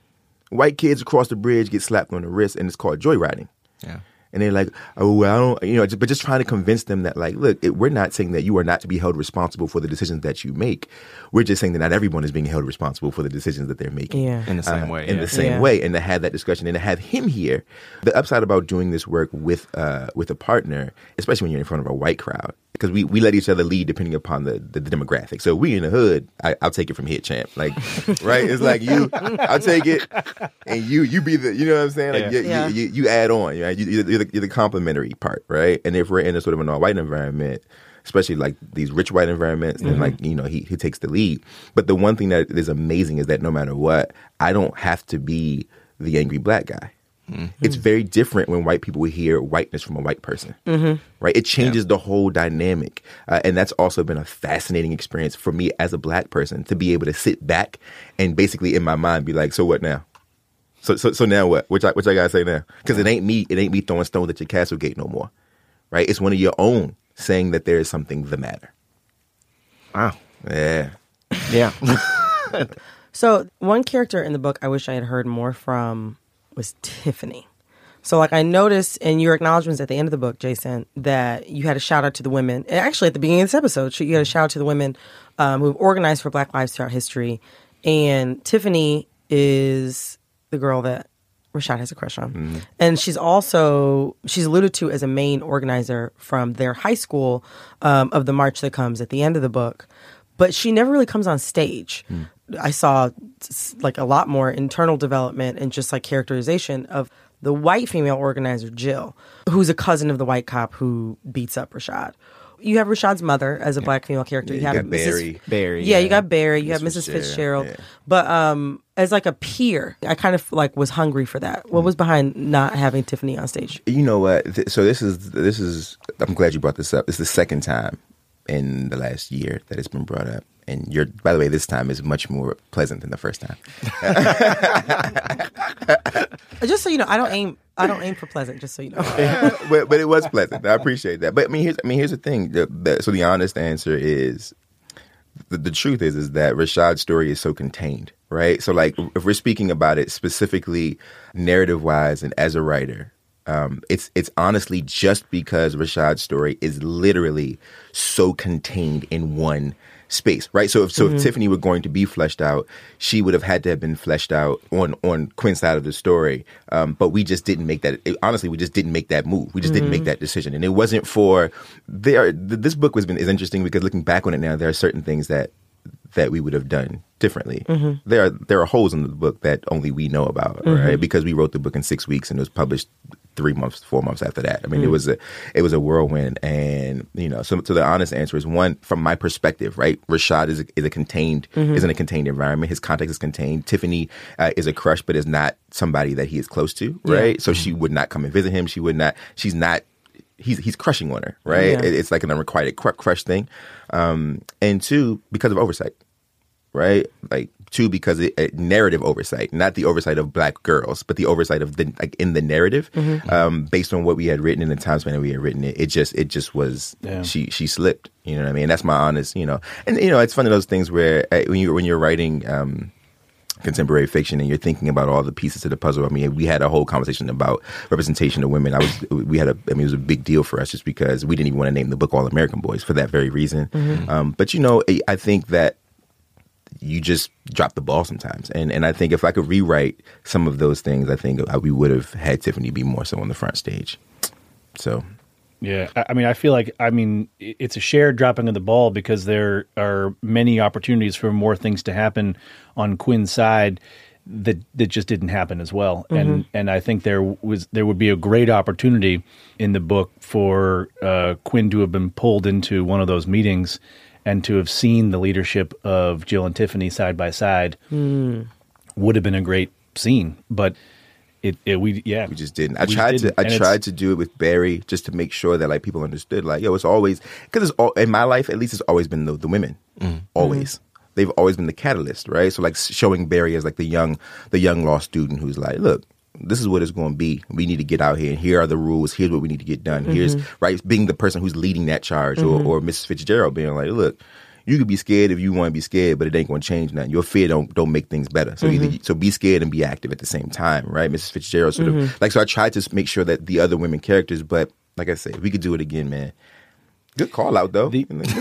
White kids across the bridge get slapped on the wrist, and it's called joyriding. Yeah. And they're like, oh, well, I don't, you know, just, but just trying to convince them that, like, look, it, we're not saying that you are not to be held responsible for the decisions that you make. We're just saying that not everyone is being held responsible for the decisions that they're making. Yeah. In the same Uh, way. In yeah. the same Yeah. way, and to have that discussion and to have him here. The upside about doing this work with uh, with a partner, especially when you're in front of a white crowd, because we, we let each other lead depending upon the, the, the demographic. So we in the hood, I, I'll take it from here, champ. Like, right? It's like you, I'll take it, and you you be the, you know what I'm saying? Like, Yeah. you, Yeah. You, you, you add on, right? You, you're, the, you're the complementary part, right? And if we're in a sort of an all-white environment, especially like these rich white environments, then like, you know, he, he takes the lead. But the one thing that is amazing is that no matter what, I don't have to be the angry black guy. It's very different when white people hear whiteness from a white person, right? It changes the whole dynamic. Uh, and that's also been a fascinating experience for me as a black person to be able to sit back and basically in my mind be like, so what now? So so so now what? Which I, which I gotta say now? Because it ain't me. It ain't me throwing stones at your castle gate no more, right? It's one of your own saying that there is something the matter. Wow. Yeah. Yeah. So one character in the book I wish I had heard more from was Tiffany. So, like, I noticed in your acknowledgments at the end of the book, Jason, that you had a shout out to the women. And actually, at the beginning of this episode, you had a shout out to the women um, who have organized for Black lives throughout history. And Tiffany is the girl that Rashad has a crush on. Mm-hmm. And she's also, she's alluded to as a main organizer from their high school um, of the march that comes at the end of the book. But she never really comes on stage. Mm. I saw like a lot more internal development and just like characterization of the white female organizer, Jill, who's a cousin of the white cop who beats up Rashad. You have Rashad's mother as a yeah. black female character. Yeah, you, you have got Missus Barry. Barry. Yeah, yeah, you got Barry. You Miss have Missus Fitzgerald. Fitzgerald. Yeah. But um, as like a peer, I kind of like was hungry for that. What was behind not having Tiffany on stage? You know what? Th- So this is this is. I'm glad you brought this up. It's the second time in the last year that it's been brought up. And you're, by the way, this time is much more pleasant than the first time. Just so you know, I don't aim. I don't aim for pleasant. Just so you know. but but it was pleasant. I appreciate that. But I mean, here's I mean, here's the thing. The, the, so the honest answer is, the, the truth is, is that Rashad's story is so contained, right? So like, if we're speaking about it specifically, narrative wise, and as a writer. Um, it's it's honestly just because Rashad's story is literally so contained in one space, right? So if so, mm-hmm. if Tiffany were going to be fleshed out, she would have had to have been fleshed out on on Quinn's side of the story. Um, but we just didn't make that. It, honestly, we just didn't make that move. We just mm-hmm. didn't make that decision, and it wasn't for there. This book was been is interesting because looking back on it now, there are certain things that that we would have done differently. Mm-hmm. There are there are holes in the book that only we know about, mm-hmm. right? Because we wrote the book in six weeks and it was published three months, four months after that. I mean, mm-hmm. it was a it was a whirlwind, and you know. So, so the honest answer is one from my perspective, right? Rashad is a, is a contained mm-hmm. is in a contained environment. His context is contained. Tiffany uh, is a crush, but is not somebody that he is close to, right? Yeah. So mm-hmm. she would not come and visit him. She would not. She's not. He's he's crushing on her, right? Yeah. It, it's like an unrequited cr- crush thing. Um, and two, because of oversight, right? Like two, because it, it, narrative oversight, not the oversight of black girls, but the oversight of the like in the narrative, mm-hmm. um, based on what we had written in the time span that we had written it. It just it just was yeah. she she slipped. You know what I mean? That's my honest, you know. And you know, it's one of those things where uh, when you when you're writing. Um, contemporary fiction and you're thinking about all the pieces to the puzzle. I mean, we had a whole conversation about representation of women. I was, we had a, I mean, it was a big deal for us just because we didn't even want to name the book All American Boys for that very reason. Mm-hmm. Um, but you know, I think that you just drop the ball sometimes. And and I think if I could rewrite some of those things, I think we would have had Tiffany be more so on the front stage. So. Yeah, I mean, I feel like, I mean, it's a shared dropping of the ball because there are many opportunities for more things to happen on Quinn's side that that just didn't happen as well. Mm-hmm. And and I think there was there would be a great opportunity in the book for uh, Quinn to have been pulled into one of those meetings and to have seen the leadership of Jill and Tiffany side by side. Mm. Would have been a great scene, but. It, it, we yeah we just didn't. I we tried didn't. to I and tried to do it with Barry just to make sure that like people understood like yo it's always because it's all in my life at least it's always been the, the women mm-hmm. always mm-hmm. they've always been the catalyst, right? So like showing Barry as like the young the young law student who's like look this is what it's going to be. We need to get out here and here are the rules. Here's what we need to get done. Mm-hmm. Here's right being the person who's leading that charge mm-hmm. or, or Missus Fitzgerald being like look. You could be scared if you want to be scared, but it ain't going to change nothing. Your fear don't don't make things better. So mm-hmm. either so be scared and be active at the same time, right? Missus Fitzgerald sort mm-hmm. of like so. I tried to make sure that the other women characters, but like I said, if we could do it again, man. Good call out though. The,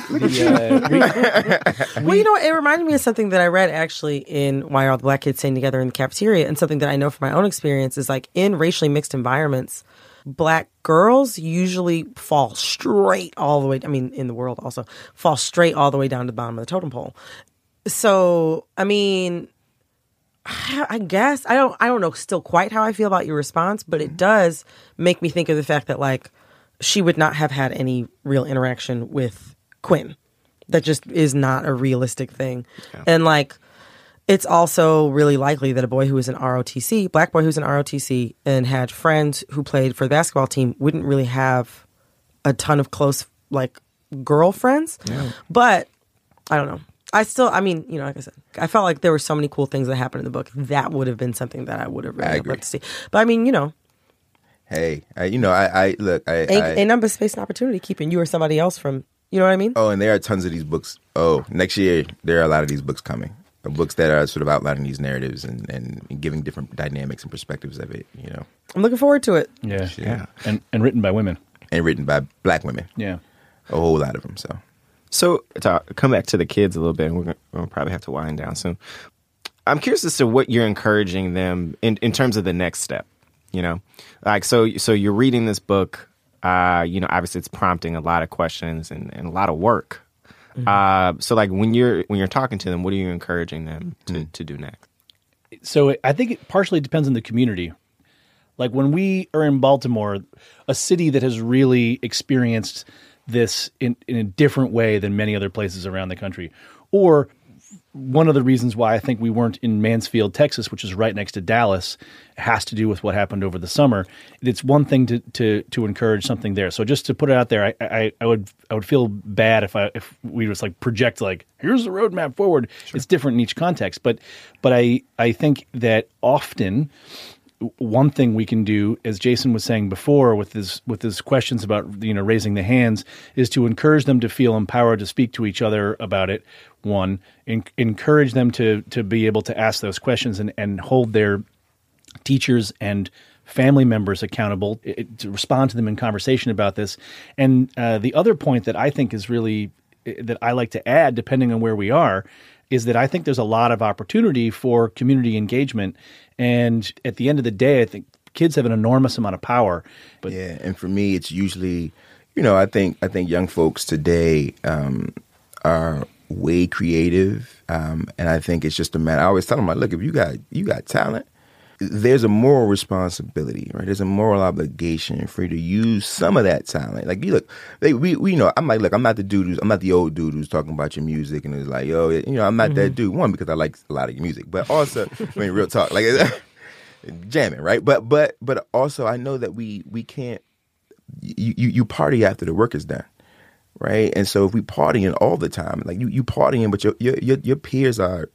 the, uh, well, you know, it reminded me of something that I read actually in Why Are All the Black Kids Staying Together in the Cafeteria, and something that I know from my own experience is like in racially mixed environments. Black girls usually fall straight all the way, I mean, in the world also, fall straight all the way down to the bottom of the totem pole. So, I mean, I guess, I don't I don't know still quite how I feel about your response, but it does make me think of the fact that, like, she would not have had any real interaction with Quinn. That just is not a realistic thing. Yeah. And, like, it's also really likely that a boy who was in R O T C, black boy who's in R O T C and had friends who played for the basketball team wouldn't really have a ton of close, like, girlfriends. Yeah. But I don't know. I still, I mean, you know, like I said, I felt like there were so many cool things that happened in the book. That would have been something that I would have really loved to see. But I mean, you know. Hey, I, you know, I, I look, I, ain't, I, ain't number space and opportunity keeping you or somebody else from, you know what I mean? Oh, and there are tons of these books. Oh, next year, there are a lot of these books coming. of books that are sort of outlining these narratives and, and giving different dynamics and perspectives of it, you know. I'm looking forward to it. Yeah, Yeah. yeah, and and written by women. And written by black women. Yeah, a whole lot of them. So, so to come back to the kids a little bit, and we're gonna, we'll probably have to wind down soon. I'm curious as to what you're encouraging them in, in terms of the next step. You know, like so. So you're reading this book. Uh, you know, obviously it's prompting a lot of questions and, and a lot of work. Mm-hmm. Uh, so like when you're when you're talking to them, what are you encouraging them to, mm. to do next? So I think it partially depends on the community. Like when we are in Baltimore, a city that has really experienced this in, in a different way than many other places around the country. Or one of the reasons why I think we weren't in Mansfield, Texas, which is right next to Dallas, has to do with what happened over the summer. It's one thing to to, to encourage something there. So just to put it out there, I, I, I would I would feel bad if I if we just like project like here's the roadmap forward. Sure. It's different in each context, but but I I think that often one thing we can do, as Jason was saying before, with his with his questions about you know raising the hands, is to encourage them to feel empowered to speak to each other about it. One, en- encourage them to to be able to ask those questions and, and hold their teachers and family members accountable it, to respond to them in conversation about this. And uh, the other point that I think is really that I like to add, depending on where we are, is that I think there's a lot of opportunity for community engagement. And at the end of the day, I think kids have an enormous amount of power. But yeah, and for me, it's usually, you know, I think I think young folks today um, are way creative, um, and I think it's just a matter. I always tell them, like, look, if you got you got talent, there's a moral responsibility, right? There's a moral obligation for you to use some of that talent. Like, you look, they, we, we, you know, I'm like, look, I'm not the dude who's, I'm not the old dude who's talking about your music and is like, yo, you know, I'm not mm-hmm. that dude. One, because I like a lot of your music, but also, I mean, real talk, like jamming, right? But, but, but also, I know that we, we can't. You, you, you party after the work is done. Right. And so if we partying all the time, like you, you partying, but your, your, your, your peers are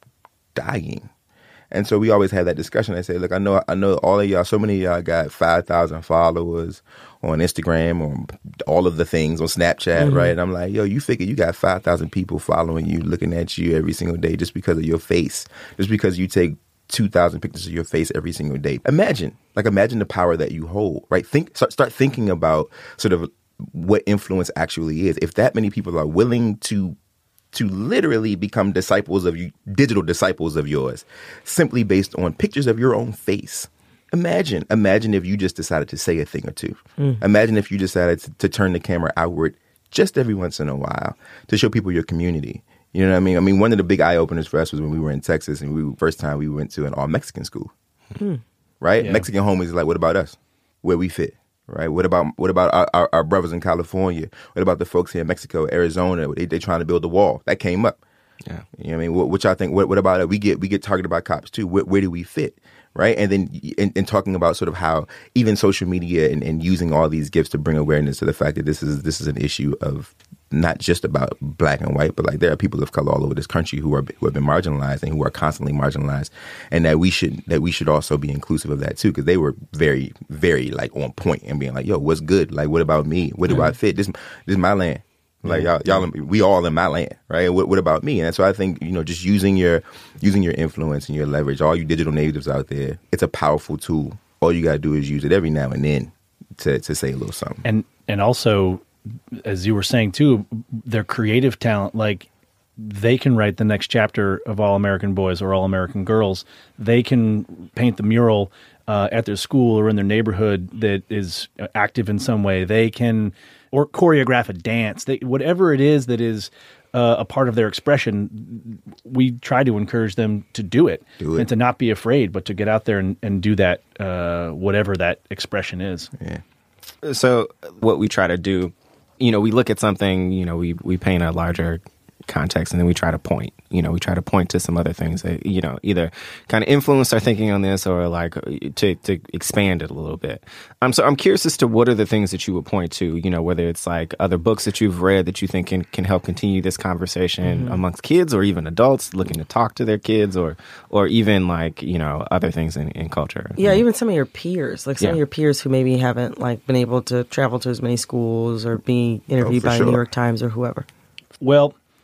dying. And so we always have that discussion. I say, look, I know, I know all of y'all, so many of y'all got five thousand followers on Instagram, or all of the things on Snapchat. Mm-hmm. Right. And I'm like, yo, you figure you got five thousand people following you, looking at you every single day just because of your face, just because you take two thousand pictures of your face every single day. Imagine, like, imagine the power that you hold, right? Think, start, start thinking about sort of what influence actually is. If that many people are willing to to literally become disciples of you, digital disciples of yours, simply based on pictures of your own face. Imagine, imagine if you just decided to say a thing or two. Mm. Imagine if you decided to, to turn the camera outward just every once in a while to show people your community. You know what I mean? I mean, one of the big eye openers for us was when we were in Texas, and we first time we went to an all Mexican school. Mm. Right? Yeah. Mexican homies are like, what about us? Where we fit? Right? What about what about our, our, our brothers in California? What about the folks here in Mexico, Arizona? They they trying to build a wall that came up. Yeah, you know what I mean. What, what y'all think? What, what about it? We get we get targeted by cops too. Where, where do we fit? Right? And then in, in talking about sort of how even social media and, and using all these gifts to bring awareness to the fact that this is this is an issue of not just about black and white, but like there are people of color all over this country who are who have been marginalized and who are constantly marginalized, and that we should that we should also be inclusive of that too, because they were very very like on point and being like, yo, what's good? Like, what about me? Where do mm-hmm. I fit? This this is my land. Like y'all, y'all, we all in my land, right? What, what about me? And so I think, you know, just using your using your influence and your leverage, all you digital natives out there, it's a powerful tool. All you gotta do is use it every now and then to to say a little something. And and also, as you were saying too, their creative talent, like they can write the next chapter of All American Boys or All American Girls. They can paint the mural uh, at their school or in their neighborhood that is active in some way. They can, or choreograph a dance. They, whatever it is that is uh, a part of their expression, we try to encourage them to do it, do it. and to not be afraid, but to get out there and, and do that, uh, whatever that expression is. Yeah. So what we try to do, you know, we look at something, you know, we, we paint a larger context, and then we try to point, you know, we try to point to some other things that, you know, either kind of influence our thinking on this or like to, to expand it a little bit. Um, so I'm curious as to what are the things that you would point to, you know, whether it's like other books that you've read that you think can, can help continue this conversation mm-hmm. amongst kids or even adults looking to talk to their kids, or, or even like, you know, other things in, in culture. Yeah. Mm-hmm. Even some of your peers, like some yeah. of your peers who maybe haven't like been able to travel to as many schools or be interviewed oh, by sure. New York Times or whoever. Well,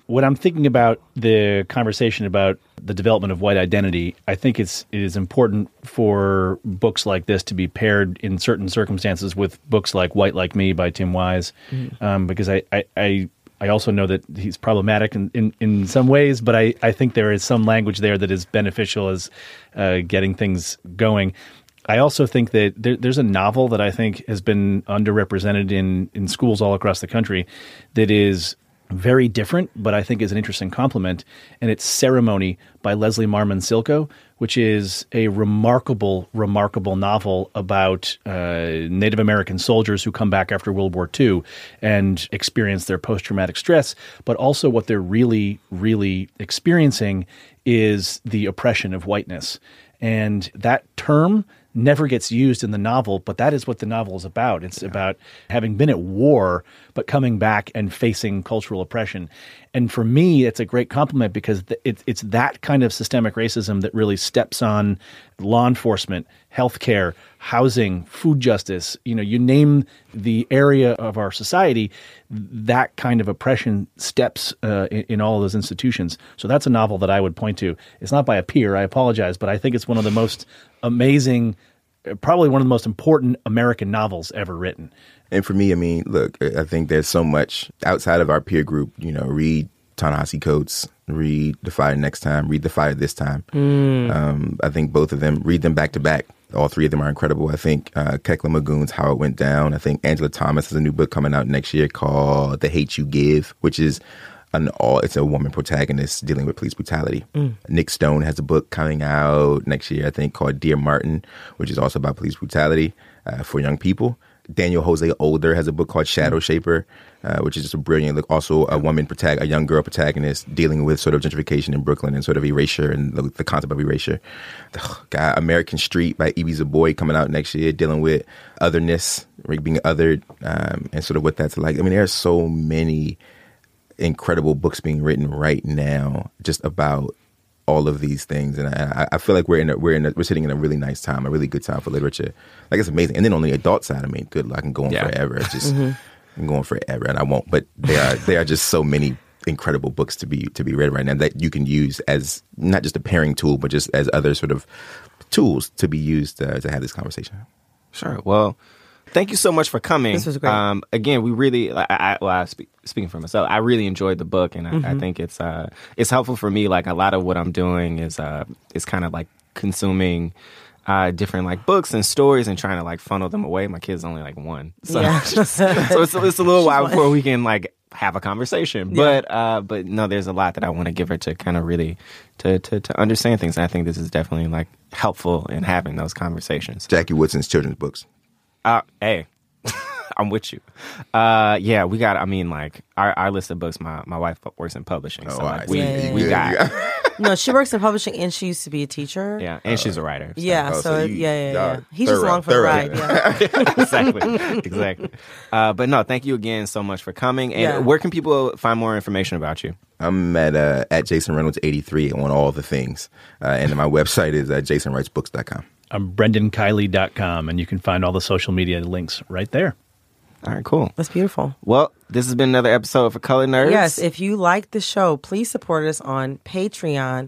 when I'm thinking about the conversation about the development of white identity, I think it's it is important for books like this to be paired in certain circumstances with books like White Like Me by Tim Wise, mm-hmm. um, because I, I, I I also know that he's problematic in, in, in some ways, but I, I think there is some language there that is beneficial as uh, getting things going. I also think that there, there's a novel that I think has been underrepresented in, in schools all across the country that is very different, but I think is an interesting complement, and it's Ceremony by Leslie Marmon Silko, which is a remarkable, remarkable novel about uh, Native American soldiers who come back after World War Two and experience their post-traumatic stress, but also what they're really, really experiencing is the oppression of whiteness. And that term never gets used in the novel, but that is what the novel is about. It's yeah. about having been at war, but coming back and facing cultural oppression. And for me, it's a great compliment because it's it's that kind of systemic racism that really steps on law enforcement, healthcare, housing, food justice. You know, you name the area of our society, that kind of oppression steps uh, in, in all of those institutions. So that's a novel that I would point to. It's not by a peer, I apologize, but I think it's one of the most amazing, probably one of the most important American novels ever written. And for me, I mean, look, I think there's so much outside of our peer group. You know, read Ta-Nehisi Coates, read The Fire Next Time, read The Fire This Time. Mm. Um, I think both of them, read them back to back. All three of them are incredible. I think uh, Kekla Magoon's How It Went Down. I think Angela Thomas has a new book coming out next year called The Hate You Give, which is an all. It's a woman protagonist dealing with police brutality. Mm. Nick Stone has a book coming out next year, I think, called Dear Martin, which is also about police brutality uh, for young people. Daniel Jose Older has a book called Shadow Shaper, uh, which is just a brilliant look. Also, a woman, protag- a young girl protagonist dealing with sort of gentrification in Brooklyn and sort of erasure and the, the concept of erasure. Ugh, God, American Street by Ibi Zoboi coming out next year, dealing with otherness, like being othered, um, and sort of what that's like. I mean, there are so many incredible books being written right now just about all of these things, and I, I feel like we're in a, we're in a, we're sitting in a really nice time, a really good time for literature. Like, it's amazing. And then on the adult side, I mean, good luck and going yeah. forever. It's just mm-hmm. I'm going forever, and I won't. But there are there are just so many incredible books to be to be read right now that you can use as not just a pairing tool, but just as other sort of tools to be used uh, to have this conversation. Sure. Well, thank you so much for coming. This was great. Um, again, we really, I, I, well, I speak, speaking for myself, I really enjoyed the book, and I, mm-hmm. I think it's uh, it's helpful for me. Like, a lot of what I'm doing is uh, is kind of like consuming uh, different like books and stories and trying to like funnel them away. My kid's only like one, so yeah. just, so it's, it's a little while before we can like have a conversation. Yeah. But uh, but no, there's a lot that I want to give her to kind of really to, to to understand things. And I think this is definitely like helpful in having those conversations. Jackie Woodson's children's books. Uh, hey, I'm with you. Uh, yeah, we got, I mean, like, our, our list of books, my, my wife works in publishing. So, oh, like, right. we, yeah, yeah, we yeah. got. No, she works in publishing, and she used to be a teacher. Yeah, and uh, she's a writer. So. Yeah, oh, so, so it, you, yeah, yeah, yeah. He's thorough, just along for thorough. the ride. Yeah. exactly, exactly. Uh, but no, thank you again so much for coming. And yeah. where can people find more information about you? I'm at uh, at Jason Reynolds eighty-three on all the things. Uh, and my website is uh, jason writes books dot com. I'm brendan kiley dot com, and you can find all the social media links right there. All right, cool. That's beautiful. Well, this has been another episode for Color Nerds. Yes, if you like the show, please support us on Patreon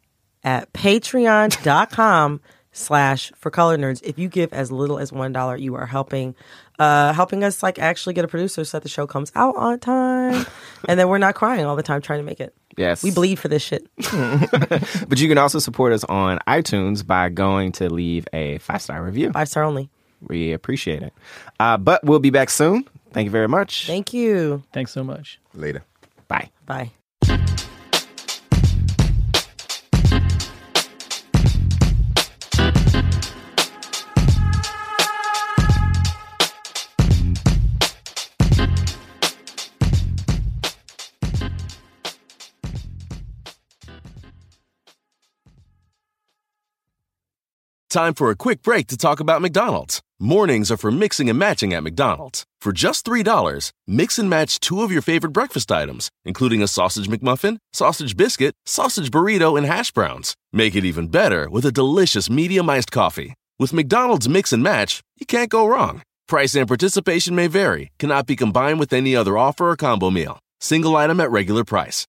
at patreon.com slash for Color Nerds. If you give as little as one dollar, you are helping uh, helping us like actually get a producer so that the show comes out on time and then we're not crying all the time trying to make it. Yes. We bleed for this shit. But you can also support us on iTunes by going to leave a five-star review. Five-star only. We appreciate it. Uh, but we'll be back soon. Thank you very much. Thank you. Thanks so much. Later. Bye. Bye. Time for a quick break to talk about McDonald's. Mornings are for mixing and matching at McDonald's. For just three dollars, mix and match two of your favorite breakfast items, including a sausage McMuffin, sausage biscuit, sausage burrito, and hash browns. Make it even better with a delicious medium iced coffee. With McDonald's Mix and Match, you can't go wrong. Price and participation may vary, cannot be combined with any other offer or combo meal. Single item at regular price.